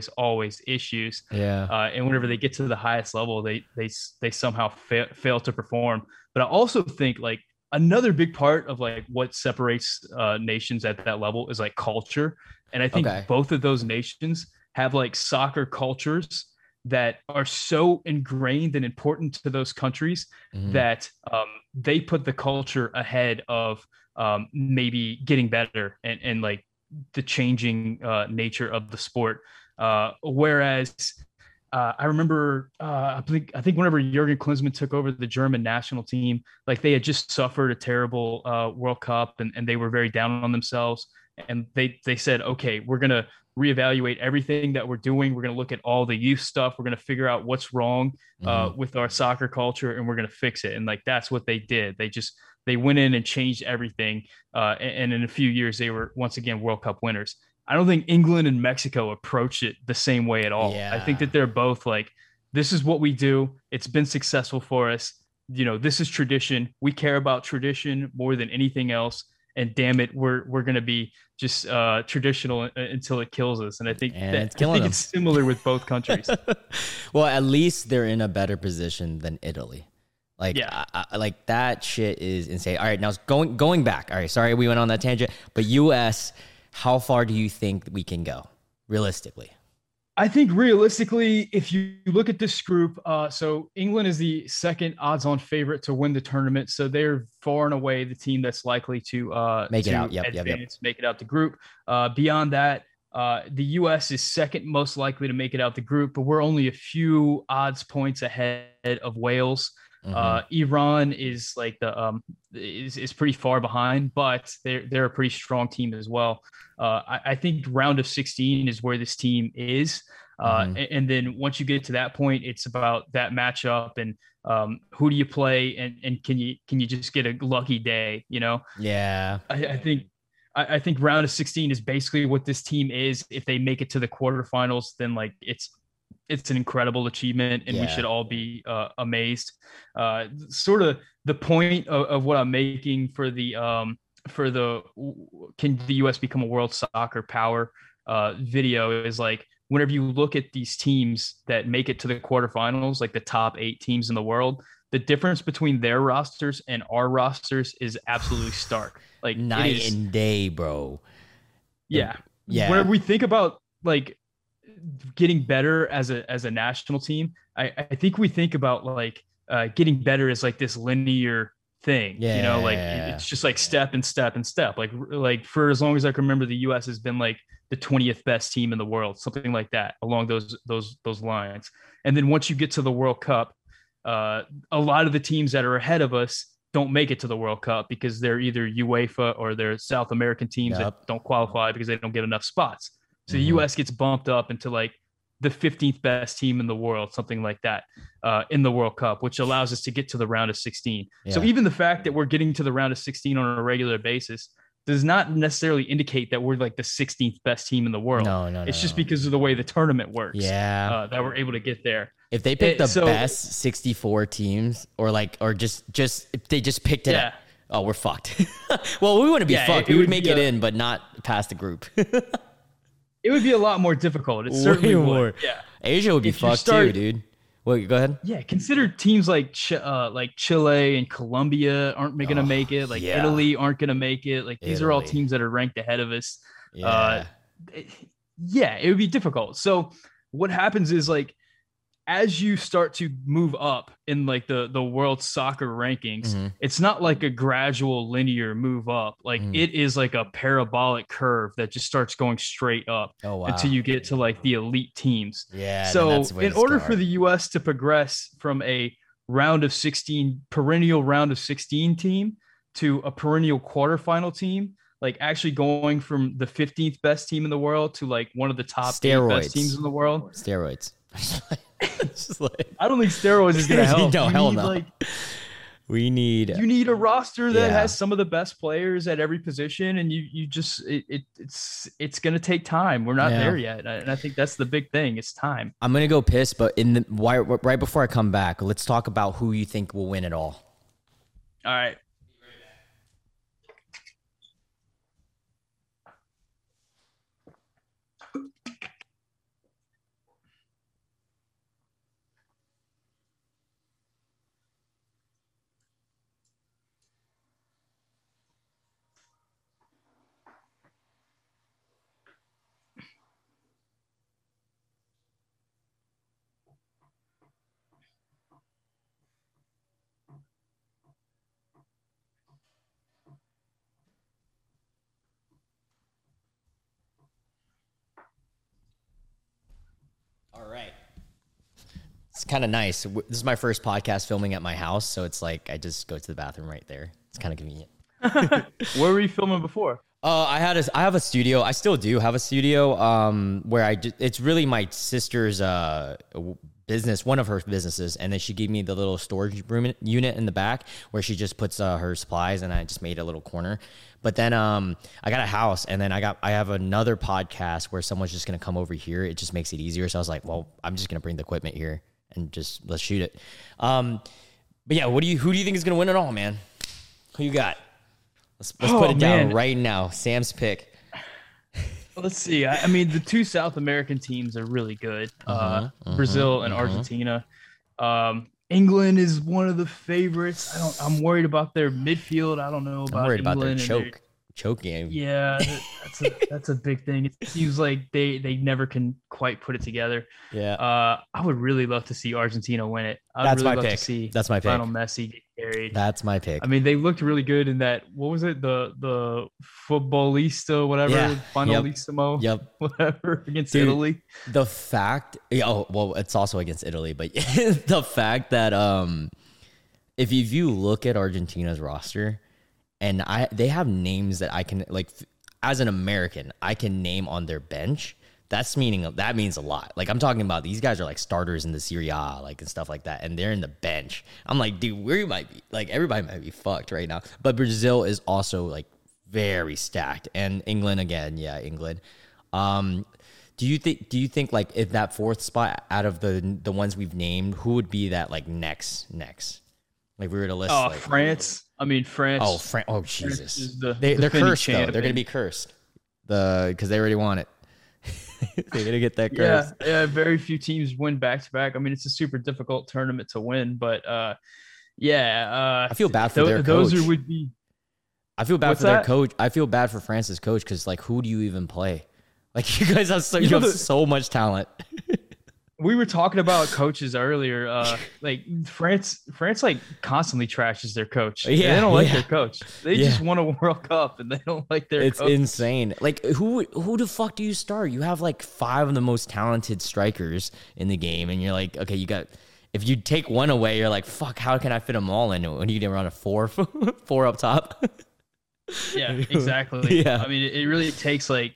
Speaker 2: issues. And whenever they get to the highest level, they somehow fail to perform. But I also think like another big part of like what separates nations at that level is like culture. And I think both of those nations have like soccer cultures that are so ingrained and important to those countries that they put the culture ahead of maybe getting better and like the changing nature of the sport. Whereas I remember, I think whenever Jurgen Klinsmann took over the German national team, like they had just suffered a terrible World Cup and they were very down on themselves. And they said, okay, we're going to reevaluate everything that we're doing. We're going to look at all the youth stuff. We're going to figure out what's wrong with our soccer culture, and we're going to fix it. And like, that's what they did. They went in and changed everything. And in a few years, they were once again World Cup winners. I don't think England and Mexico approach it the same way at all. I think that they're both like, this is what we do. It's been successful for us. You know, this is tradition. We care about tradition more than anything else. And damn it, we're going to be just traditional until it kills us. And I think it's similar with both countries.
Speaker 1: Well, at least they're in a better position than Italy. Like, I like that shit is insane. All right, now going back. All right, sorry we went on that tangent, but US, how far do you think we can go realistically?
Speaker 2: I think realistically, if you look at this group, so England is the second odds-on favorite to win the tournament. So they're far and away the team that's likely to
Speaker 1: make it out.
Speaker 2: Make it out the group. Beyond that, the U.S. is second most likely to make it out the group, but we're only a few odds points ahead of Wales. Iran is like is pretty far behind, but they're a pretty strong team as well. I think round of 16 is where this team is. And then once you get to that point, it's about that matchup and who do you play and can you just get a lucky day, you know?
Speaker 1: Yeah.
Speaker 2: I think round of 16 is basically what this team is. If they make it to the quarterfinals, then like it's an incredible achievement and we should all be amazed. Sort of the point of what I'm making for the can the US become a world soccer power video is like, whenever you look at these teams that make it to the quarterfinals, like the top 8 teams in the world, the difference between their rosters and our rosters is absolutely stark. Like
Speaker 1: night and day, bro.
Speaker 2: Yeah. Whenever we think about like getting better as a national team, I think we think about like getting better as like this linear thing, it's just like step and step and step. Like for as long as I can remember, the US has been like the 20th best team in the world, something like that, along those lines. And then once you get to the World Cup, a lot of the teams that are ahead of us don't make it to the World Cup because they're either UEFA or they're South American teams that don't qualify because they don't get enough spots. So the U.S. gets bumped up into like the 15th best team in the world, something like that, in the World Cup, which allows us to get to the round of 16. Yeah. So even the fact that we're getting to the round of 16 on a regular basis does not necessarily indicate that we're like the 16th best tean in the world.
Speaker 1: No.
Speaker 2: It's just because of the way the tournament works.
Speaker 1: Yeah.
Speaker 2: That we're able to get there.
Speaker 1: If they pick the best 64 teams or just if they just picked it up, oh, we're fucked. Well, we wouldn't be fucked. We would make it in, but not past the group.
Speaker 2: It would be a lot more difficult. It certainly would. Yeah.
Speaker 1: Asia would be fucked too, dude. Well, go ahead.
Speaker 2: Yeah, consider teams like Chile and Colombia aren't going to make it. Like Italy aren't going to make it. Like these are all teams that are ranked ahead of us. Yeah. It would be difficult. So what happens is like, as you start to move up in like the world soccer rankings, it's not like a gradual linear move up. Like it is like a parabolic curve that just starts going straight up until you get to like the elite teams.
Speaker 1: Yeah.
Speaker 2: So in order for the US to progress from a perennial round of 16 team to a perennial quarterfinal team, like actually going from the 15th best team in the world to like one of the top 8 best teams in the world.
Speaker 1: Steroids.
Speaker 2: I don't think steroids is going to help.
Speaker 1: No, hell no. You need
Speaker 2: a roster that has some of the best players at every position, and it's going to take time. We're not there yet, and I think that's the big thing. It's time.
Speaker 1: I'm going to go piss, but right before I come back, let's talk about who you think will win it all.
Speaker 2: All right.
Speaker 1: All right. It's kind of nice. This is my first podcast filming at my house, so it's like I just go to the bathroom right there. It's kind of convenient.
Speaker 2: Where were you filming before?
Speaker 1: I have a studio. I still do have a studio where it's really my sister's business, one of her businesses, and then she gave me the little storage room unit in the back where she just puts her supplies, and I just made a little corner. But then I got a house, and then I have another podcast where someone's just gonna come over here. It just makes it easier. So I was like, well, I'm just gonna bring the equipment here and just let's shoot it. But yeah, who do you think is gonna win it all, man? Who you got? Let's put it down right now. Sam's pick.
Speaker 2: Let's see. I mean, the two South American teams are really good. Brazil and Argentina. England is one of the favorites. I'm worried about their midfield. I don't know about
Speaker 1: I'm worried
Speaker 2: England
Speaker 1: about their choke game.
Speaker 2: Yeah, that's a big thing. It seems like they never can quite put it together.
Speaker 1: Yeah.
Speaker 2: I would really love to see Argentina win it.
Speaker 1: That's
Speaker 2: really
Speaker 1: my
Speaker 2: love
Speaker 1: pick.
Speaker 2: To see
Speaker 1: That's my pick.
Speaker 2: Lionel Messi get carried.
Speaker 1: That's my pick.
Speaker 2: I mean, they looked really good in that. What was it? The Futbolista, whatever.
Speaker 1: Yeah.
Speaker 2: Finalissimo.
Speaker 1: Yep.
Speaker 2: Whatever against Italy.
Speaker 1: The fact. Oh well, it's also against Italy, but the fact that if you look at Argentina's roster, and they have names that I can, like, as an American, I can name on their bench. That means a lot. Like, I'm talking about these guys are like starters in the Serie A, like, and stuff like that, and they're in the bench. I'm like, dude, we might be like, everybody might be fucked right now. But Brazil is also like very stacked, and England again, England. Do you think like if that fourth spot out of the ones we've named, who would be that like next? Like, we were to list.
Speaker 2: Oh,
Speaker 1: like,
Speaker 2: France. I mean, France.
Speaker 1: Oh, France. Oh, Jesus.
Speaker 2: They're
Speaker 1: cursed,
Speaker 2: champion.
Speaker 1: though. They're going to be cursed. Because they already want it. They're going to get that curse.
Speaker 2: Yeah, very few teams win back-to-back. I mean, it's a super difficult tournament to win. But, I
Speaker 1: feel bad for their coach.
Speaker 2: Those would be...
Speaker 1: I feel bad for their coach. I feel bad for France's coach because, like, who do you even play? Like, you guys have so much talent.
Speaker 2: We were talking about coaches earlier. Like France like constantly trashes their coach. Yeah, they don't like their coach. They just won a World Cup and they don't like their coach. It's
Speaker 1: insane. Like, who the fuck do you start? You have like 5 of the most talented strikers in the game, and you're like, okay, you got if you take one away, you're like, fuck, how can I fit them all in when you can run a four, four up top?
Speaker 2: Yeah, exactly.
Speaker 1: Yeah.
Speaker 2: I mean, it really takes like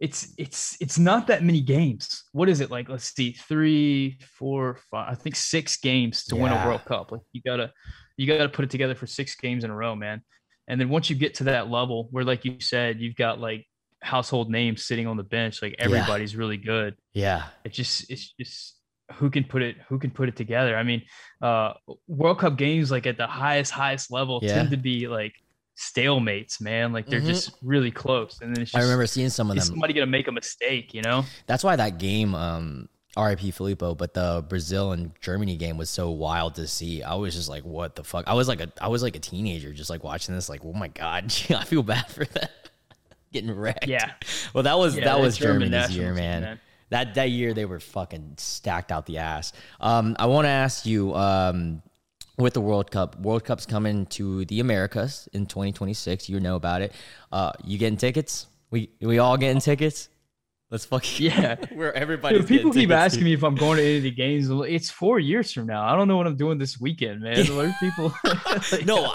Speaker 2: it's not that many games. What is it like? Let's see, 3, 4, 5. I think 6 games to win a World Cup. Like you gotta put it together for 6 games in a row, man. And then once you get to that level where, like you said, you've got like household names sitting on the bench, like everybody's really good.
Speaker 1: Yeah.
Speaker 2: It's just who can put it together. I mean, World Cup games like at the highest level tend to be like stalemates, man. Like they're just really close. And then it's just,
Speaker 1: I remember seeing some of them.
Speaker 2: Somebody gonna make a mistake, you know?
Speaker 1: That's why that game, RIP Filippo, but the Brazil and Germany game was so wild to see. I was just like, what the fuck? I was like a teenager just like watching this, like, oh my God, I feel bad for that. Getting wrecked.
Speaker 2: Yeah.
Speaker 1: Well, that was Germany's year,
Speaker 2: man.
Speaker 1: man. That year they were fucking stacked out the ass. I want to ask you, with the World Cup's coming to the Americas in 2026. You know about it. You getting tickets? We all getting tickets? Let's fucking where everybody.
Speaker 2: People keep asking me if I'm going to any of the games. It's 4 years from now. I don't know what I'm doing this weekend, man. People.
Speaker 1: Like, no,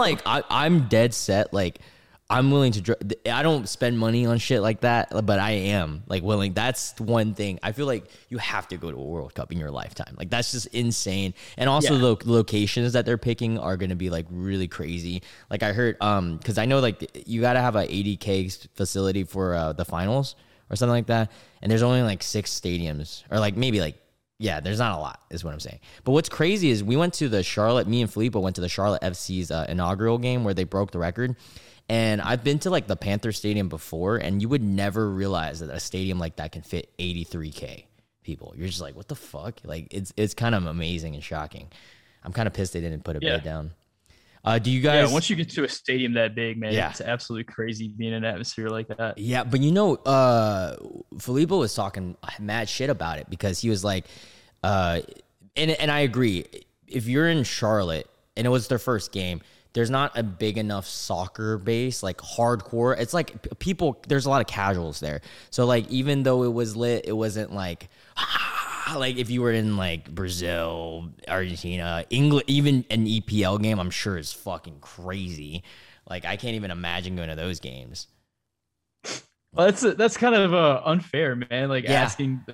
Speaker 1: I'm dead set. Like, I'm willing to. I don't spend money on shit like that, but I am like willing. That's one thing. I feel like you have to go to a World Cup in your lifetime. Like that's just insane. And also the locations that they're picking are going to be like really crazy. Like I heard, because I know like you got to have a 80K facility for the finals or something like that. And there's only like 6 stadiums, or like maybe like. Yeah, there's not a lot, is what I'm saying. But what's crazy is me and Filippo went to the Charlotte FC's inaugural game where they broke the record. And I've been to like the Panther Stadium before, and you would never realize that a stadium like that can fit 83K people. You're just like, what the fuck? Like it's kind of amazing and shocking. I'm kind of pissed they didn't put a bid down. Do you guys?
Speaker 2: Yeah, once you get to a stadium that big, man, it's absolutely crazy being in an atmosphere like that.
Speaker 1: Yeah, but Filippo was talking mad shit about it because he was like, and I agree. If you're in Charlotte and it was their first game, there's not a big enough soccer base, like hardcore. It's like there's a lot of casuals there. So like, even though it was lit, it wasn't like, like if you were in like Brazil, Argentina, England, even an EPL game, I'm sure is fucking crazy. Like I can't even imagine going to those games.
Speaker 2: Well, that's kind of unfair, man. Like asking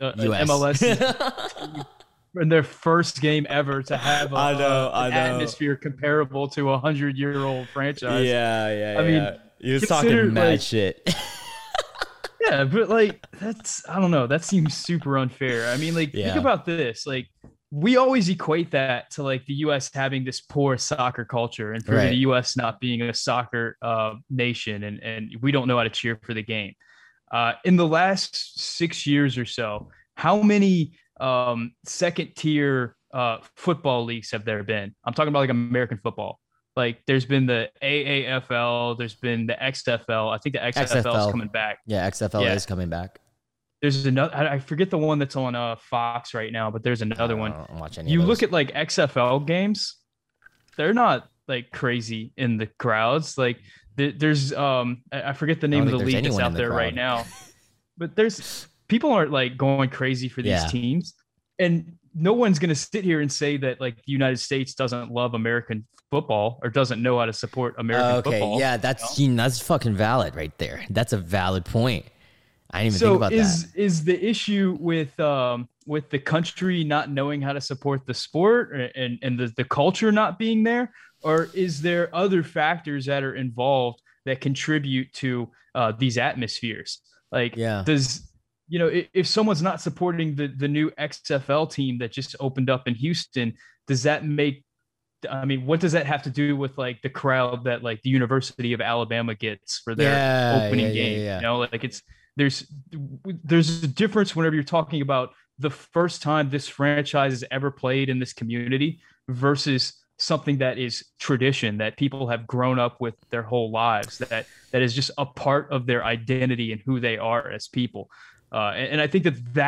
Speaker 2: MLS in their first game ever to have an atmosphere comparable to a 100-year-old franchise.
Speaker 1: Yeah.
Speaker 2: I mean,
Speaker 1: he was talking mad shit.
Speaker 2: Yeah, but like I don't know. That seems super unfair. I mean, like think about this. Like we always equate that to like the U.S. having this poor soccer culture, and for the U.S. not being a soccer nation, and we don't know how to cheer for the game. In the last 6 years or so, how many second tier football leagues have there been? I'm talking about like American football. Like there's been the AAFL, there's been the XFL. I think the XFL is coming back.
Speaker 1: Yeah, XFL is coming back.
Speaker 2: There's another, I forget the one that's on Fox right now, but there's another one.
Speaker 1: I don't watch any
Speaker 2: you
Speaker 1: of those.
Speaker 2: Look at like XFL games, they're not like crazy in the crowds. Like there's I forget the name of the league that's out there right now, but there's people aren't like going crazy for these teams, and no one's going to sit here and say that like the United States doesn't love American football or doesn't know how to support American football.
Speaker 1: Yeah, that's fucking valid right there. That's a valid point. I didn't even think about that.
Speaker 2: Is the issue with the country not knowing how to support the sport and the culture not being there, or is there other factors that are involved that contribute to these atmospheres? Like, does if someone's not supporting the new XFL team that just opened up in Houston, does that make? I mean, what does that have to do with like the crowd that like the University of Alabama gets for their opening game? You know, like there's a difference whenever you're talking about the first time this franchise has ever played in this community versus something that is tradition that people have grown up with their whole lives, that is just a part of their identity and who they are as people. And I think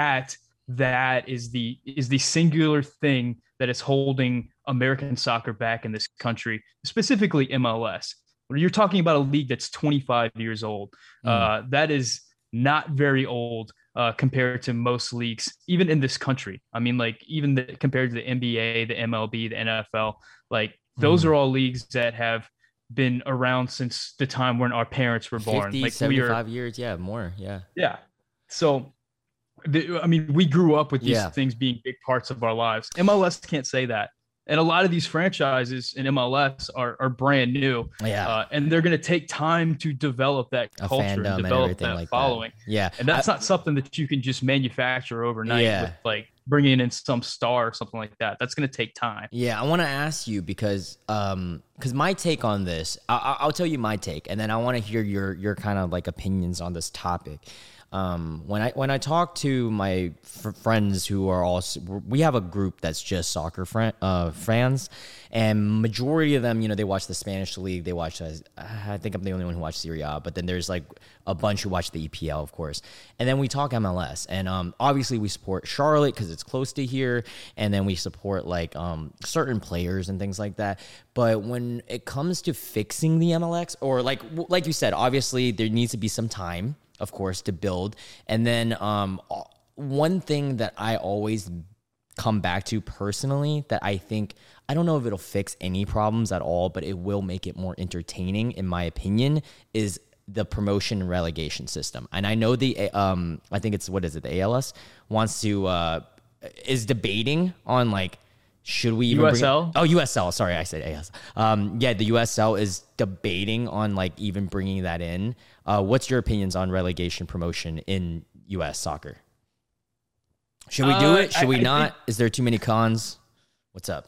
Speaker 2: that is the singular thing that is holding American soccer back in this country, specifically MLS. When you're talking about a league that's 25 years old, that is not very old compared to most leagues, even in this country. I mean, like even compared to the NBA, the MLB, the NFL, like those
Speaker 1: Mhm.
Speaker 2: are all leagues that have been around since the time when our parents were born.
Speaker 1: 50,
Speaker 2: Like we are,
Speaker 1: 75 years. Yeah, more. Yeah.
Speaker 2: yeah. So I mean, we grew up with these
Speaker 1: Yeah.
Speaker 2: things being big parts of our lives. MLS can't say that. And a lot of these franchises in MLS are brand new.
Speaker 1: Yeah.
Speaker 2: And they're going to take time to develop that
Speaker 1: A
Speaker 2: culture and
Speaker 1: fandom and
Speaker 2: develop
Speaker 1: everything
Speaker 2: that
Speaker 1: like that.
Speaker 2: following.
Speaker 1: Yeah.
Speaker 2: And that's not something that you can just manufacture overnight
Speaker 1: Yeah.
Speaker 2: with like bringing in some star or something like that. That's going to take time.
Speaker 1: Yeah, I want to ask you because my take on this, I'll tell you my take, and then I want to hear your kind of like opinions on this topic. When I talk to my friends who are also, we have a group that's just soccer fans, and majority of them, you know, they watch the Spanish league. They watch, I think I'm the only one who watches Serie A, but then there's like a bunch who watch the EPL, of course. And then we talk MLS, and obviously we support Charlotte because it's close to here, and then we support like certain players and things like that. But when it comes to fixing the MLS, or like you said, obviously there needs to be some time, of course, to build. And then one thing that I always come back to personally that I think, I don't know if it'll fix any problems at all, but it will make it more entertaining, in my opinion, is the promotion and relegation system. And I know I think it's, what is it, the ALS wants to, is debating on like, should we even
Speaker 2: USL?
Speaker 1: USL. Sorry, I said AS. Yeah, the USL is debating on like even bringing that in. What's your opinions on relegation promotion in US soccer? Should we do it? Should we not? Is there too many cons? What's up?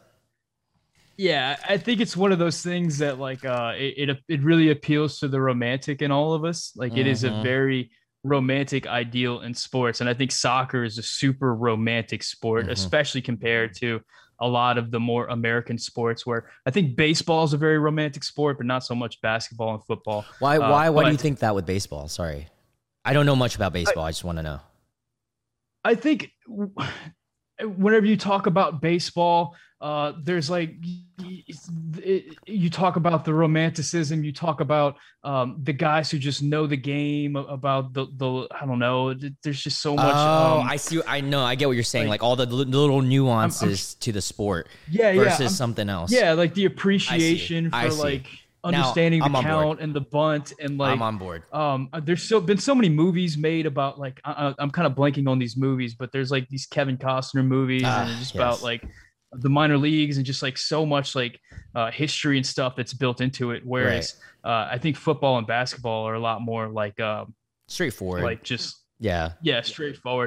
Speaker 2: Yeah, I think it's one of those things that like it really appeals to the romantic in all of us. Like it is a very romantic ideal in sports, and I think soccer is a super romantic sport, especially compared to a lot of the more American sports, where I think baseball is a very romantic sport, but not so much basketball and football.
Speaker 1: Why do you think that with baseball? Sorry, I don't know much about baseball. I just want to know.
Speaker 2: I think whenever you talk about baseball, there's like you talk about the romanticism, you talk about the guys who just know the game, about the I don't know, there's just so much.
Speaker 1: I see. I know. I get what you're saying. Like all the little nuances to the sport, versus something else.
Speaker 2: Yeah, like the appreciation for like understanding the count and the bunt, and like
Speaker 1: I'm on board.
Speaker 2: There's been so many movies made about like I'm kind of blanking on these movies, but there's like these Kevin Costner movies and it's just about like the minor leagues and just like so much like history and stuff that's built into it. Whereas I think football and basketball are a lot more like
Speaker 1: straightforward,
Speaker 2: like just straightforward.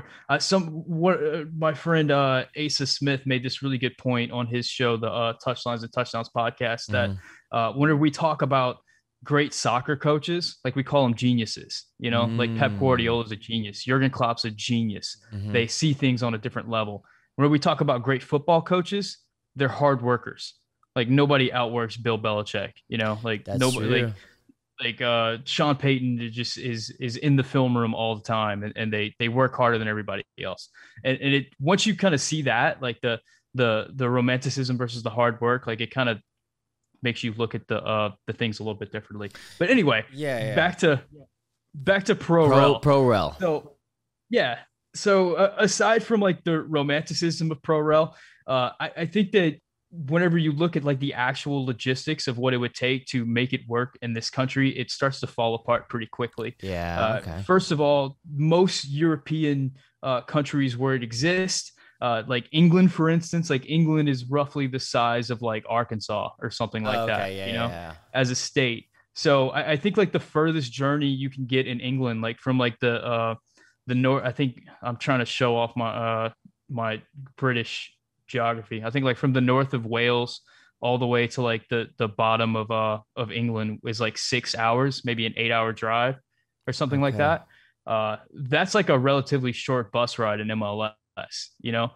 Speaker 2: My friend Asa Smith made this really good point on his show, the Touchlines and Touchdowns podcast, that whenever we talk about great soccer coaches, like we call them geniuses, you know, like Pep Guardiola is a genius, Jurgen Klopp's a genius. They see things on a different level. When we talk about great football coaches, they're hard workers. Like nobody outworks Bill Belichick, you know, like
Speaker 1: That's
Speaker 2: nobody
Speaker 1: true.
Speaker 2: like Sean Payton just is in the film room all the time, and they work harder than everybody else. And it, once you kind of see that, like the romanticism versus the hard work, like it kind of makes you look at the things a little bit differently. But anyway, back to pro rel. So yeah. So aside from like the romanticism of pro rel, I think that whenever you look at like the actual logistics of what it would take to make it work in this country, it starts to fall apart pretty quickly. First of all, most European countries where it exists, like England, for instance, like England is roughly the size of like Arkansas or something like that, as a state. So I think like the furthest journey you can get in England, like from like the north, I think I'm trying to show off my my British geography. I think like from the north of Wales all the way to like the bottom of England is like 6 hours, maybe an 8-hour drive or something like that. That's like a relatively short bus ride in MLS, you know?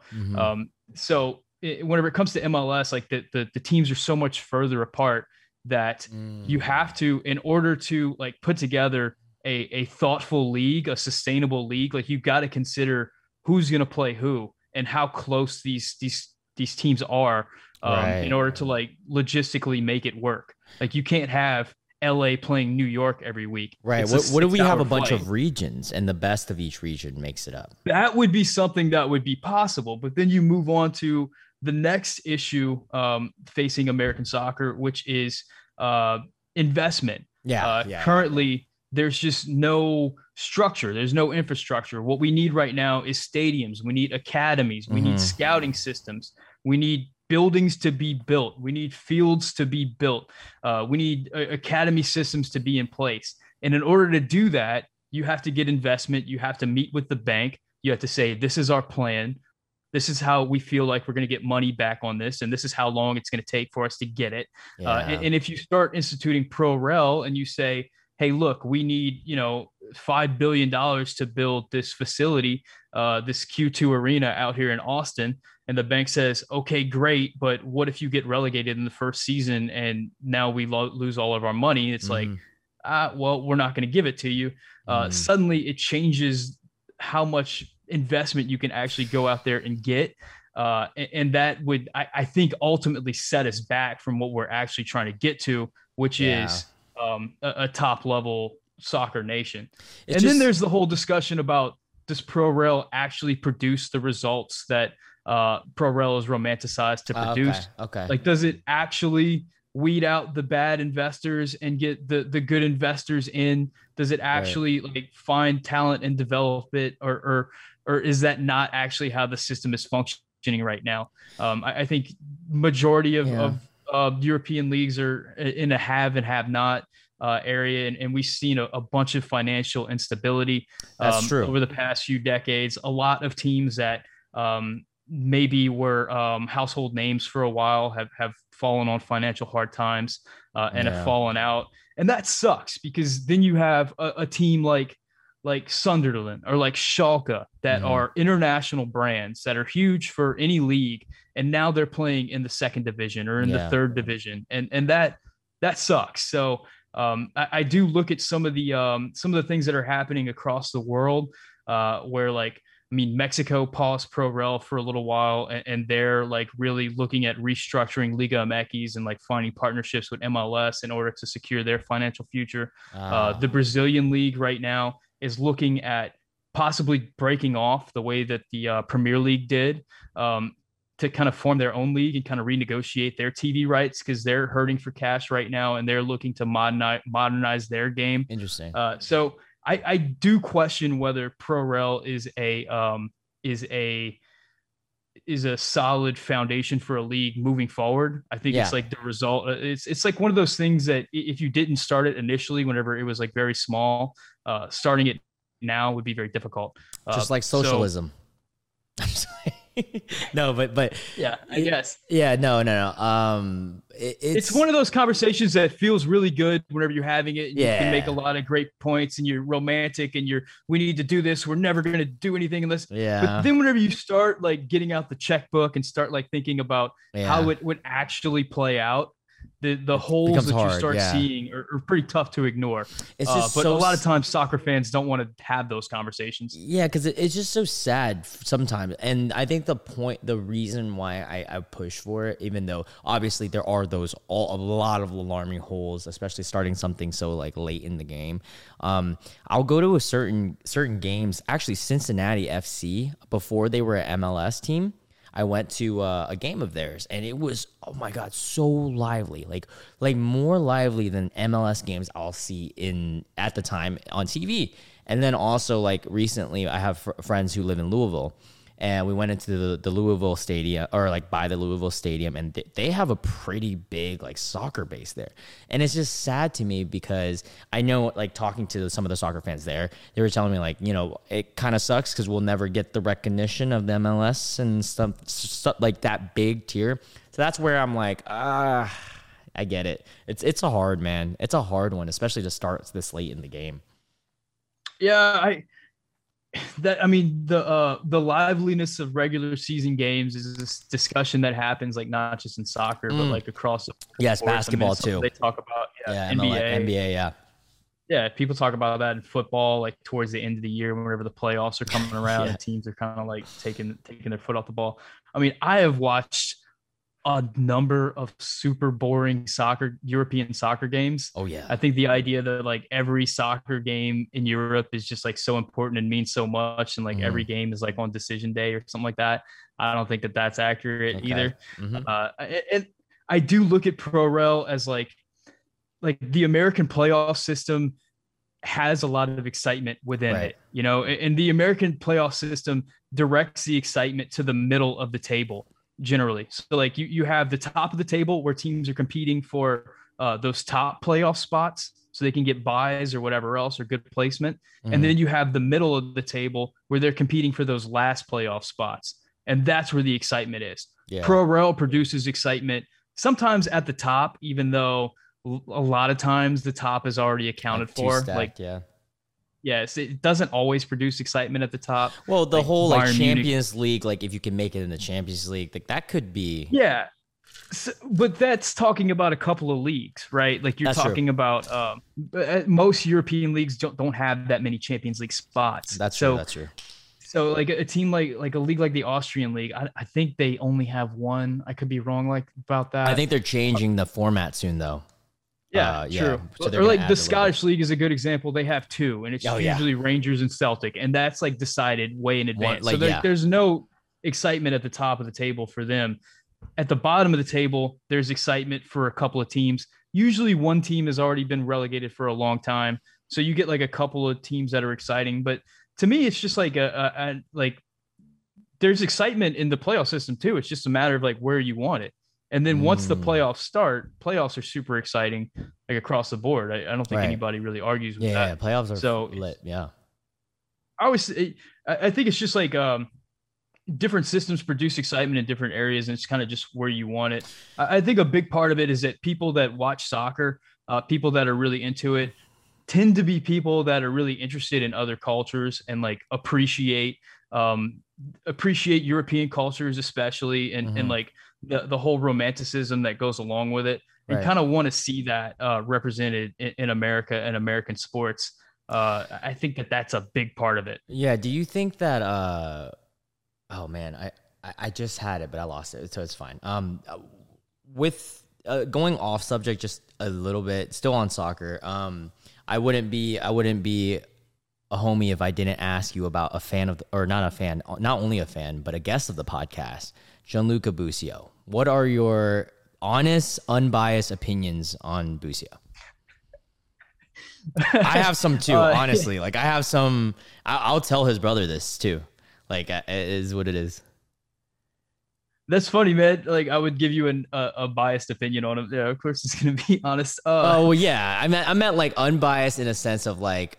Speaker 2: So whenever it comes to MLS, like the teams are so much further apart that you have to, in order to like put together a thoughtful league, a sustainable league, like you've got to consider who's going to play who and how close these teams are in order to like logistically make it work. Like you can't have LA playing New York every week.
Speaker 1: Right. What do we have a bunch of regions and the best of each region makes it up?
Speaker 2: That would be something that would be possible. But then you move on to the next issue facing American soccer, which is investment. Currently, there's just no structure. There's no infrastructure. What we need right now is stadiums. We need academies. We need scouting systems. We need buildings to be built. We need fields to be built. We need academy systems to be in place. And in order to do that, you have to get investment. You have to meet with the bank. You have to say, this is our plan. This is how we feel like we're going to get money back on this. And this is how long it's going to take for us to get it. And if you start instituting pro-rel and you say, hey, look, we need, $5 billion to build this facility, this Q2 arena out here in Austin. And the bank says, okay, great. But what if you get relegated in the first season and now we lose all of our money? It's like, well, we're not going to give it to you. Suddenly it changes how much investment you can actually go out there and get. And that would, I think, ultimately set us back from what we're actually trying to get to, which is a top level soccer nation. Then there's the whole discussion about, does pro-rel actually produce the results that pro-rel is romanticized to produce?
Speaker 1: Okay.
Speaker 2: Like, does it actually weed out the bad investors and get the good investors in? Does it actually like find talent and develop it, or is that not actually how the system is functioning right now? I think majority of European leagues are in a have and have not area, and we've seen a bunch of financial instability over the past few decades. A lot of teams that maybe were household names for a while have fallen on financial hard times and have fallen out, and that sucks, because then you have a team like Sunderland or like Schalke that are international brands that are huge for any league, and now they're playing in the second division or in the third division, and that sucks. So I do look at some of the things that are happening across the world, where, like, I mean, Mexico paused pro-rel for a little while, and they're like really looking at restructuring Liga MX and like finding partnerships with MLS in order to secure their financial future. The Brazilian league right now is looking at possibly breaking off the way that the Premier League did, to kind of form their own league and kind of renegotiate their TV rights, because they're hurting for cash right now and they're looking to modernize their game.
Speaker 1: Interesting.
Speaker 2: So I do question whether pro-rel is a solid foundation for a league moving forward. I think it's like the result. It's like one of those things that if you didn't start it initially, whenever it was like very small, starting it now would be very difficult.
Speaker 1: Just like socialism. I'm sorry. No, but
Speaker 2: yeah, I guess.
Speaker 1: Yeah, no.
Speaker 2: It's one of those conversations that feels really good whenever you're having it. You can make a lot of great points, and you're romantic, and we need to do this. We're never going to do anything unless.
Speaker 1: Yeah.
Speaker 2: But then whenever you start like getting out the checkbook and start like thinking about how it would actually play out, the holes that you start seeing are pretty tough to ignore. It's just but a lot of times soccer fans don't want to have those conversations.
Speaker 1: Yeah, because it's just so sad sometimes. And I think the reason why I push for it, even though obviously there are a lot of alarming holes, especially starting something so like late in the game. I'll go to a certain games. Actually, Cincinnati FC, before they were an MLS team, I went to a game of theirs, and it was, oh my God, so lively, like more lively than MLS games I'll see at the time on TV. And then also, like, recently, I have friends who live in Louisville, and we went into the Louisville stadium, or like by the Louisville stadium, and they have a pretty big like soccer base there. And it's just sad to me, because I know, like, talking to some of the soccer fans there, they were telling me, like, it kind of sucks because we'll never get the recognition of the MLS and stuff like that big tier. So that's where I'm like, I get it. It's a hard, man. It's a hard one, especially to start this late in the game.
Speaker 2: Yeah, the liveliness of regular season games is this discussion that happens, like, not just in soccer, but like across the sports.
Speaker 1: Basketball too.
Speaker 2: They talk about
Speaker 1: NBA.
Speaker 2: Yeah, people talk about that in football, like towards the end of the year, whenever the playoffs are coming around and teams are kind of like taking their foot off the ball. I mean, I have watched a number of super boring European soccer games.
Speaker 1: Oh yeah.
Speaker 2: I think the idea that like every soccer game in Europe is just like so important and means so much, and like every game is like on decision day or something like that. I don't think that that's accurate
Speaker 1: Okay.
Speaker 2: either. And I do look at Pro Rel as like the American playoff system has a lot of excitement within
Speaker 1: Right.
Speaker 2: it, you know, and the American playoff system directs the excitement to the middle of the table generally. So like you have the top of the table where teams are competing for those top playoff spots so they can get buys or whatever else or good placement. And then you have the middle of the table where they're competing for those last playoff spots. And that's where the excitement is.
Speaker 1: Yeah.
Speaker 2: Pro Rel produces excitement sometimes at the top, even though a lot of times the top is already accounted
Speaker 1: Like
Speaker 2: for.
Speaker 1: two-stacked,
Speaker 2: Like,
Speaker 1: yeah.
Speaker 2: yes, it doesn't always produce excitement at the top.
Speaker 1: Well, the
Speaker 2: Like
Speaker 1: whole like
Speaker 2: Bayern Munich-
Speaker 1: Champions League, like if you can make it in the Champions League, like that could be.
Speaker 2: Yeah. So, but that's talking about a couple of leagues, right? Like you're
Speaker 1: That's true.
Speaker 2: talking about most European leagues don't have that many Champions League spots.
Speaker 1: That's
Speaker 2: so,
Speaker 1: true. That's true.
Speaker 2: So like a team like a league like the Austrian league, I think they only have one. I could be wrong like about that.
Speaker 1: I think they're changing the format soon, though.
Speaker 2: Yeah,
Speaker 1: yeah.
Speaker 2: true.
Speaker 1: So they're
Speaker 2: or
Speaker 1: gonna
Speaker 2: like
Speaker 1: add a
Speaker 2: the
Speaker 1: little
Speaker 2: Scottish league is a good example. They have two, and it's
Speaker 1: Oh, yeah.
Speaker 2: usually Rangers and Celtic, and that's like decided way in advance.
Speaker 1: like,
Speaker 2: so
Speaker 1: yeah.
Speaker 2: there's no excitement at the top of the table for them. At the bottom of the table, there's excitement for a couple of teams. Usually, one team has already been relegated for a long time, so you get like a couple of teams that are exciting. But to me, it's just like like there's excitement in the playoff system too. It's just a matter of like where you want it. And then once the playoffs start, playoffs are super exciting, like across the board. I don't think
Speaker 1: Right.
Speaker 2: anybody really argues with
Speaker 1: Yeah,
Speaker 2: that.
Speaker 1: playoffs are
Speaker 2: So-
Speaker 1: lit. Yeah.
Speaker 2: I think it's just like different systems produce excitement in different areas, and it's kind of just where you want it. I think a big part of it is that people that watch soccer, people that are really into it, tend to be people that are really interested in other cultures and like appreciate European cultures, especially, and like the whole romanticism that goes along with it, and
Speaker 1: Right.
Speaker 2: kind of want to see that represented in America and American sports. I think that that's a big part of it.
Speaker 1: Yeah. Do you think that? Oh man, I just had it, but I lost it, so it's fine. With going off subject just a little bit, still on soccer. I wouldn't be a homie if I didn't ask you about a fan of, or not a fan, not only a fan, but a guest of the podcast, Gianluca Busio. What are your honest, unbiased opinions on Busio? I have some too, honestly. Like I have some. I'll tell his brother this too. Like it is what it is.
Speaker 2: That's funny, man. Like I would give you a biased opinion on him. Yeah, of course it's gonna be honest.
Speaker 1: Oh well, yeah. I meant like unbiased in a sense of like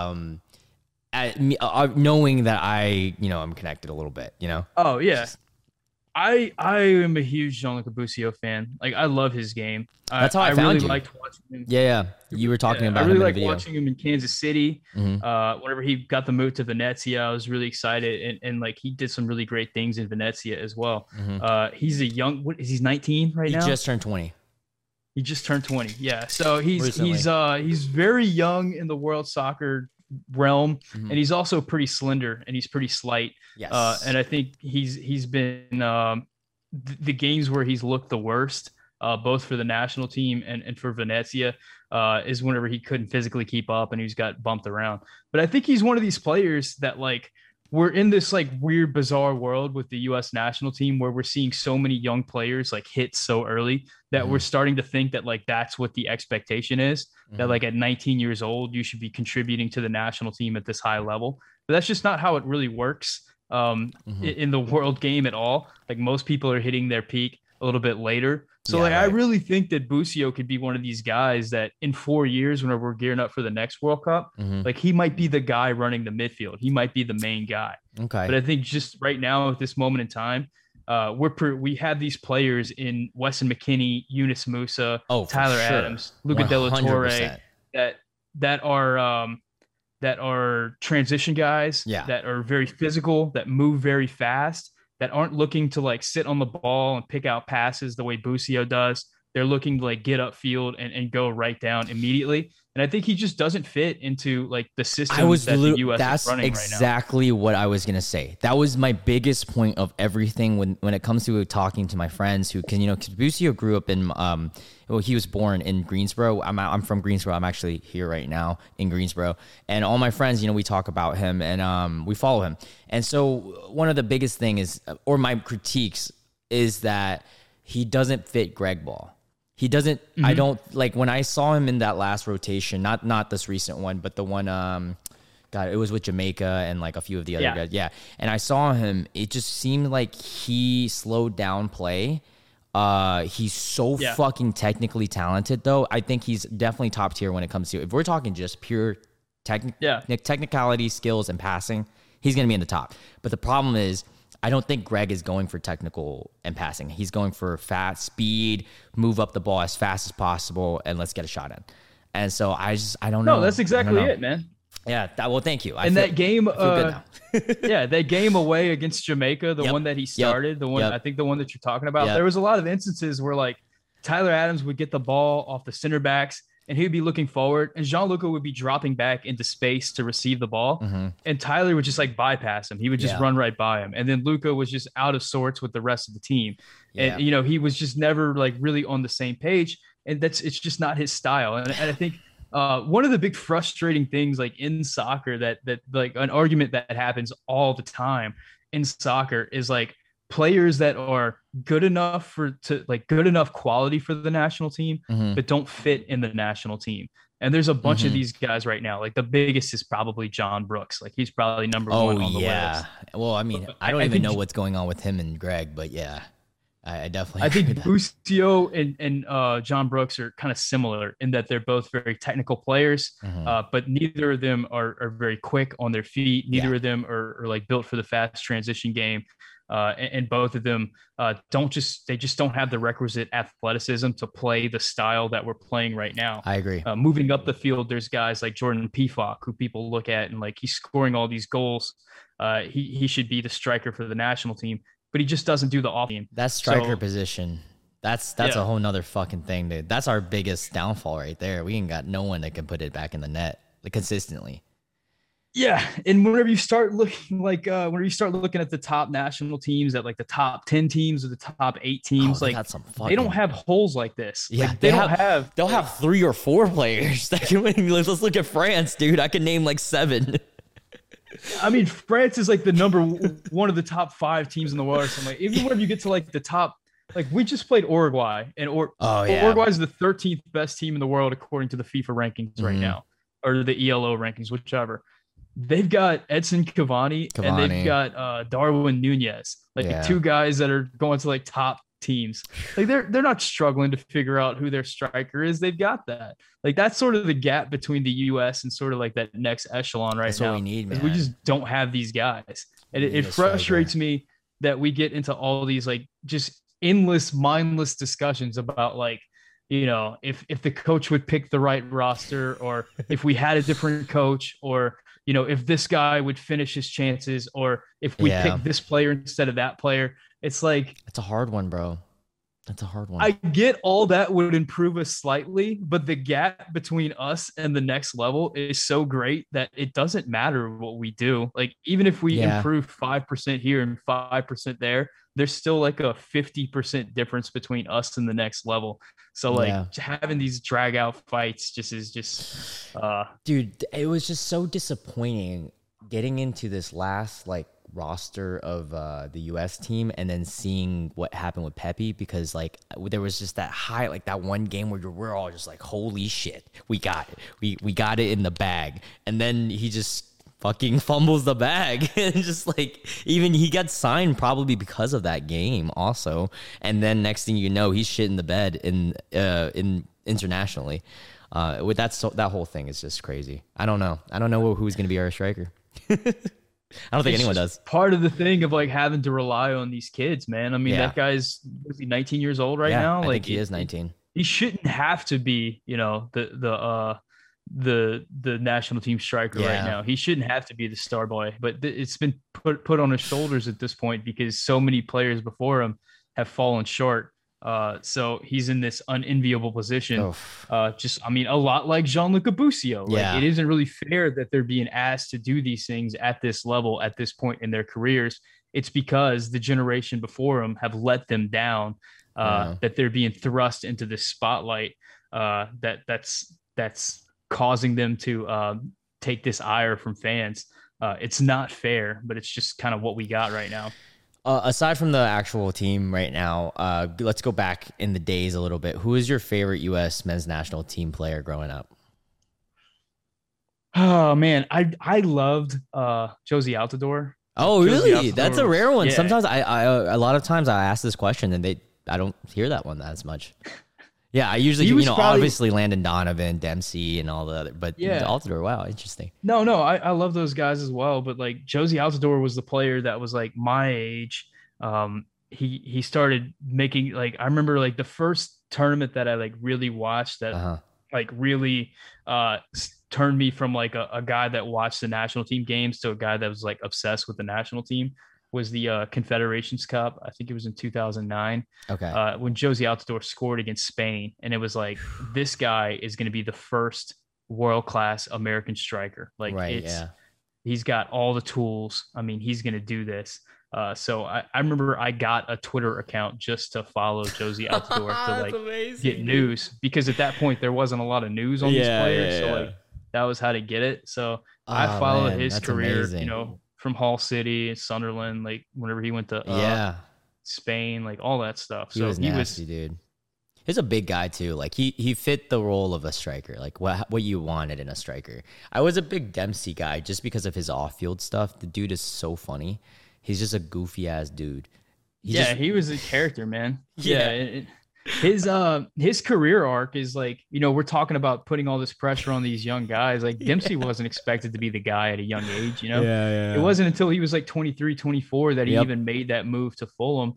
Speaker 1: knowing that I'm connected a little bit.
Speaker 2: Oh yeah. I am a huge Gianluca Busio fan. Like I love his game.
Speaker 1: That's how I found
Speaker 2: really
Speaker 1: you.
Speaker 2: liked watching him.
Speaker 1: Yeah. You were talking about
Speaker 2: I really
Speaker 1: him in
Speaker 2: like
Speaker 1: the video.
Speaker 2: watching him in Kansas City.
Speaker 1: Mhm.
Speaker 2: Whenever he got the move to Venezia, I was really excited, and like he did some really great things in Venezia as well. He's a young. What is he's 19 right
Speaker 1: He
Speaker 2: now?
Speaker 1: just turned 20.
Speaker 2: He just turned 20. Yeah. So
Speaker 1: Recently.
Speaker 2: he's very young in the world soccer realm,
Speaker 1: Mhm.
Speaker 2: and he's also pretty slender and he's pretty slight.
Speaker 1: Yes.
Speaker 2: And I think he's been the games where he's looked the worst, both for the national team and for Venezia, is whenever he couldn't physically keep up and he's got bumped around. But I think he's one of these players that like we're in this like weird, bizarre world with the U.S. national team where we're seeing so many young players like hit so early that we're starting to think that like that's what the expectation is. That like at 19 years old, you should be contributing to the national team at this high level. But that's just not how it really works in the world game at all. Like most people are hitting their peak a little bit later. So
Speaker 1: Yeah,
Speaker 2: like I
Speaker 1: right.
Speaker 2: really think that Busio could be one of these guys that in 4 years, whenever we're gearing up for the next World Cup, like he might be the guy running the midfield. He might be the main guy.
Speaker 1: Okay.
Speaker 2: But I think just right now at this moment in time, we have these players in Weston McKennie, Yunus Musa,
Speaker 1: Oh, for
Speaker 2: Tyler
Speaker 1: sure.
Speaker 2: Adams, Luca De La Torre,
Speaker 1: 100%.
Speaker 2: that are transition guys,
Speaker 1: Yeah.
Speaker 2: that are very physical, that move very fast, that aren't looking to like sit on the ball and pick out passes the way Busio does. They're looking to like get upfield and go right down immediately. And I think he just doesn't fit into like the system that the US
Speaker 1: that's
Speaker 2: is running
Speaker 1: exactly
Speaker 2: right now.
Speaker 1: what I was gonna say. That was my biggest point of everything when it comes to talking to my friends who can, because Busio grew up in well, he was born in Greensboro. I'm from Greensboro. I'm actually here right now in Greensboro. And all my friends, we talk about him and we follow him. And so one of the biggest thing is, or my critiques is that he doesn't fit Greg Ball. He doesn't, I don't, like when I saw him in that last rotation, not this recent one, but the one, God, it was with Jamaica and like a few of the other guys. Yeah. And I saw him, it just seemed like he slowed down play. He's so fucking technically talented though. I think he's definitely top tier when it comes to, if we're talking just pure technicality, skills, and passing, he's going to be in the top. But the problem is, I don't think Greg is going for technical and passing. He's going for fast speed, move up the ball as fast as possible, and let's get a shot in. And so I don't know.
Speaker 2: No, that's exactly it, man.
Speaker 1: Yeah. Well, thank you.
Speaker 2: That game, that game away against Jamaica, the one that he started, I think the one that you're talking about, there was a lot of instances where like Tyler Adams would get the ball off the center backs and he'd be looking forward and Gianluca would be dropping back into space to receive the ball. And Tyler would just like bypass him. He would just run right by him. And then Luca was just out of sorts with the rest of the team. And, he was just never like really on the same page. And it's just not his style. And I think one of the big frustrating things like in soccer that like an argument that happens all the time in soccer is like players that are good enough good enough quality for the national team, but don't fit in the national team. And there's a bunch of these guys right now. Like the biggest is probably John Brooks. Like he's probably number one on the list.
Speaker 1: Well, I mean, I don't even know what's going on with him and Greg, but yeah. I definitely.
Speaker 2: I think Busio and John Brooks are kind of similar in that they're both very technical players, but neither of them are very quick on their feet. Neither of them are like built for the fast transition game, and both of them don't have the requisite athleticism to play the style that we're playing right now.
Speaker 1: I agree.
Speaker 2: Moving up the field, there's guys like Jordan Pefok who people look at and like he's scoring all these goals. He should be the striker for the national team. But he just doesn't do the off game.
Speaker 1: That striker position, that's a whole nother fucking thing, dude. That's our biggest downfall right there. We ain't got no one that can put it back in the net consistently.
Speaker 2: Yeah, and whenever you start looking at the top national teams, at like the top 10 teams or the top 8 teams, they don't have holes like this.
Speaker 1: Yeah,
Speaker 2: like,
Speaker 1: they'll have 3 or 4 players that can win. Let's look at France, dude. I can name like 7.
Speaker 2: I mean, France is like the number one of the top 5 teams in the world or something. Like, even whenever you get to like the top, like we just played Uruguay, and Uruguay is the 13th best team in the world according to the FIFA rankings right now, or the ELO rankings, whichever. They've got Edson Cavani. And they've got Darwin Nunez, like 2 guys that are going to like top teams. Like they're not struggling to figure out who their striker is. They've got that. Like that's sort of the gap between the US and sort of like that next echelon right
Speaker 1: that's
Speaker 2: now.
Speaker 1: What we need, man.
Speaker 2: We just don't have these guys. And it frustrates me that we get into all these like just endless, mindless discussions about like, if the coach would pick the right roster, or if we had a different coach, or if this guy would finish his chances, or if we pick this player instead of that player. It's like,
Speaker 1: it's a hard one, bro. That's a hard one.
Speaker 2: I get all that would improve us slightly, but the gap between us and the next level is so great that it doesn't matter what we do. Like, even if we improve 5% here and 5% there, there's still like a 50% difference between us and the next level. So like having these drag out fights
Speaker 1: dude, it was just so disappointing getting into this last like roster of the US team and then seeing what happened with Pepe, because like there was just that high, like that one game where we're all just like, holy shit, we got it. We got it in the bag. And then he just fucking fumbles the bag and just like, even he got signed probably because of that game also. And then next thing you know, he's shit in the bed in internationally. With that whole thing is just crazy. I don't know who's going to be our striker. I don't think anyone does.
Speaker 2: Part of the thing of like having to rely on these kids, man. I mean, that guy's 19 years old right now.
Speaker 1: I think he is 19.
Speaker 2: He shouldn't have to be, the national team striker right now. He shouldn't have to be the star boy, but it's been put on his shoulders at this point because so many players before him have fallen short. So he's in this unenviable position.
Speaker 1: Oof.
Speaker 2: I mean, a lot like Gianluca Busio. Like,
Speaker 1: Yeah.
Speaker 2: it isn't really fair that they're being asked to do these things at this level, at this point in their careers. It's because the generation before them have let them down, that they're being thrust into this spotlight, that's causing them to take this ire from fans. It's not fair, but it's just kind of what we got right now.
Speaker 1: Aside from the actual team right now, let's go back in the days a little bit. Who is your favorite U.S. men's national team player growing up?
Speaker 2: Oh man, I loved Josie Altidore.
Speaker 1: Oh,
Speaker 2: Josie
Speaker 1: really?
Speaker 2: Altidore
Speaker 1: That's a rare one.
Speaker 2: yeah.
Speaker 1: Sometimes I a lot of times I ask this question and I don't hear that one as much. Yeah, I usually,
Speaker 2: He was probably-
Speaker 1: obviously Landon Donovan, Dempsey, and all the other, but
Speaker 2: Yeah.
Speaker 1: Altidore, wow, interesting.
Speaker 2: No, I love those guys as well. But like Josie Altidore was the player that was like my age. He started making, like, I remember like the first tournament that I like really watched that like really turned me from like a guy that watched the national team games to a guy that was like obsessed with the national team was the Confederations Cup. I think it was in 2009.
Speaker 1: Okay.
Speaker 2: When Josie Altidore scored against Spain, and it was like, this guy is going to be the first world-class American striker. Like,
Speaker 1: Right, yeah.
Speaker 2: He's got all the tools. I mean, he's going to do this. So I remember I got a Twitter account just to follow Josie Altidore to like
Speaker 1: amazing,
Speaker 2: get news, because at that point there wasn't a lot of news on these players. So like that was how to get it. So I followed his career,
Speaker 1: amazing.
Speaker 2: From Hull City, Sunderland, like whenever he went to Spain, like all that stuff.
Speaker 1: He was nasty, dude. He's a big guy too. Like he fit the role of a striker, like what you wanted in a striker. I was a big Dempsey guy just because of his off-field stuff. The dude is so funny. He's just a goofy ass dude.
Speaker 2: He was a character, man. Yeah. His career arc is like, we're talking about putting all this pressure on these young guys. Like Dempsey wasn't expected to be the guy at a young age, It wasn't until he was like 23, 24 that he even made that move to Fulham.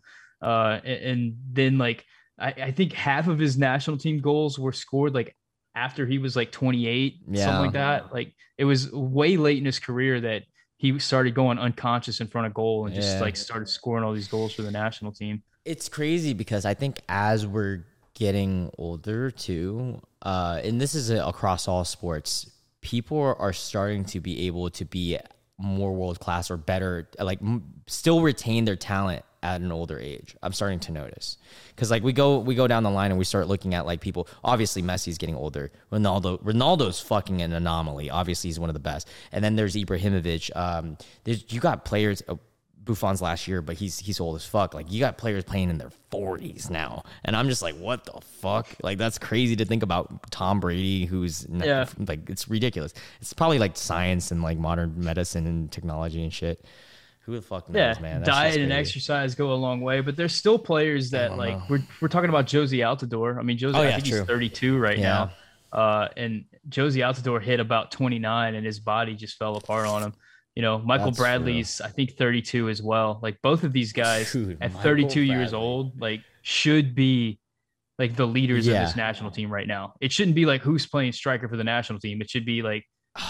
Speaker 2: And then like, I think half of his national team goals were scored like after he was like 28, something like that. Like it was way late in his career that he started going unconscious in front of goal and just like started scoring all these goals for the national team.
Speaker 1: It's crazy because I think as we're getting older too, and this is across all sports, people are starting to be able to be more world-class or better, like still retain their talent at an older age. I'm starting to notice because like we go down the line and we start looking at like people. Obviously, Messi's getting older. Ronaldo's fucking an anomaly. Obviously, he's one of the best. And then there's Ibrahimovic. You got players. Buffon's last year, but he's old as fuck. Like you got players playing in their 40s now, and I'm just like, what the fuck? Like that's crazy to think about. Tom Brady, who's like, it's ridiculous. It's probably like science and like modern medicine and technology and shit. Who the fuck knows, man? That's
Speaker 2: diet and exercise go a long way, but there's still players that like we're talking about Josie Altidore. I mean, I think he's 32 right now. And Josie Altidore hit about 29 and his body just fell apart on him. Michael Bradley's, I think 32 as well. Like both of these guys at 32 years old, like should be like the leaders of this national team right now. It shouldn't be like who's playing striker for the national team. It should be like,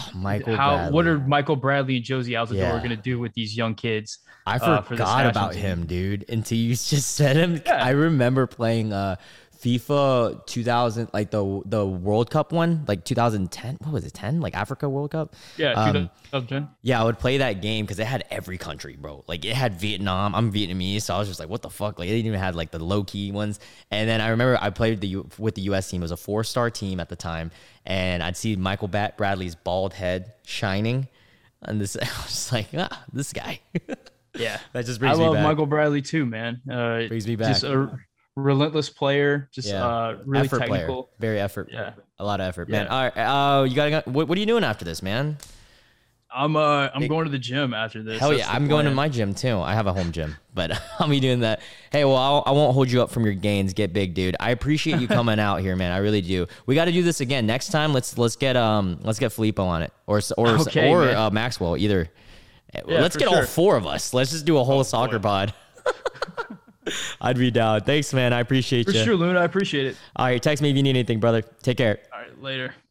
Speaker 2: what are Michael Bradley and Josie Altidore going to do with these young kids?
Speaker 1: I forgot about him, dude, until you just said him. Yeah. I remember playing FIFA 2000, like the World Cup one, like 2010. What was it? 10? Like Africa World Cup?
Speaker 2: Yeah, 2010.
Speaker 1: Yeah, I would play that game because it had every country, bro. Like it had Vietnam. I'm Vietnamese, so I was just like, what the fuck? Like it didn't even have like the low key ones. And then I remember I played with the U.S. team. It was a 4-star team at the time, and I'd see Michael Bradley's bald head shining, and this I was just like, this guy.
Speaker 2: Yeah,
Speaker 1: that just brings me back.
Speaker 2: I love Michael Bradley too, man.
Speaker 1: Brings me back.
Speaker 2: Just a relentless player, just really
Speaker 1: effort
Speaker 2: technical,
Speaker 1: player. Very effort.
Speaker 2: Yeah,
Speaker 1: a lot of effort, man. All right, you gotta. What are you doing after this, man?
Speaker 2: I'm going to the gym after this.
Speaker 1: Hell yeah, I'm going to my gym too. I have a home gym, but I'll be doing that. Hey, well, I won't hold you up from your gains. Get big, dude. I appreciate you coming out here, man. I really do. We got to do this again next time. Let's get Filippo on it, or Maxwell either. Yeah, let's get all 4 of us. Let's just do a whole soccer pod. I'd be down. Thanks, man. I appreciate you.
Speaker 2: For sure, Luna. I appreciate it.
Speaker 1: All right, text me if you need anything, brother. Take care.
Speaker 2: All right, later.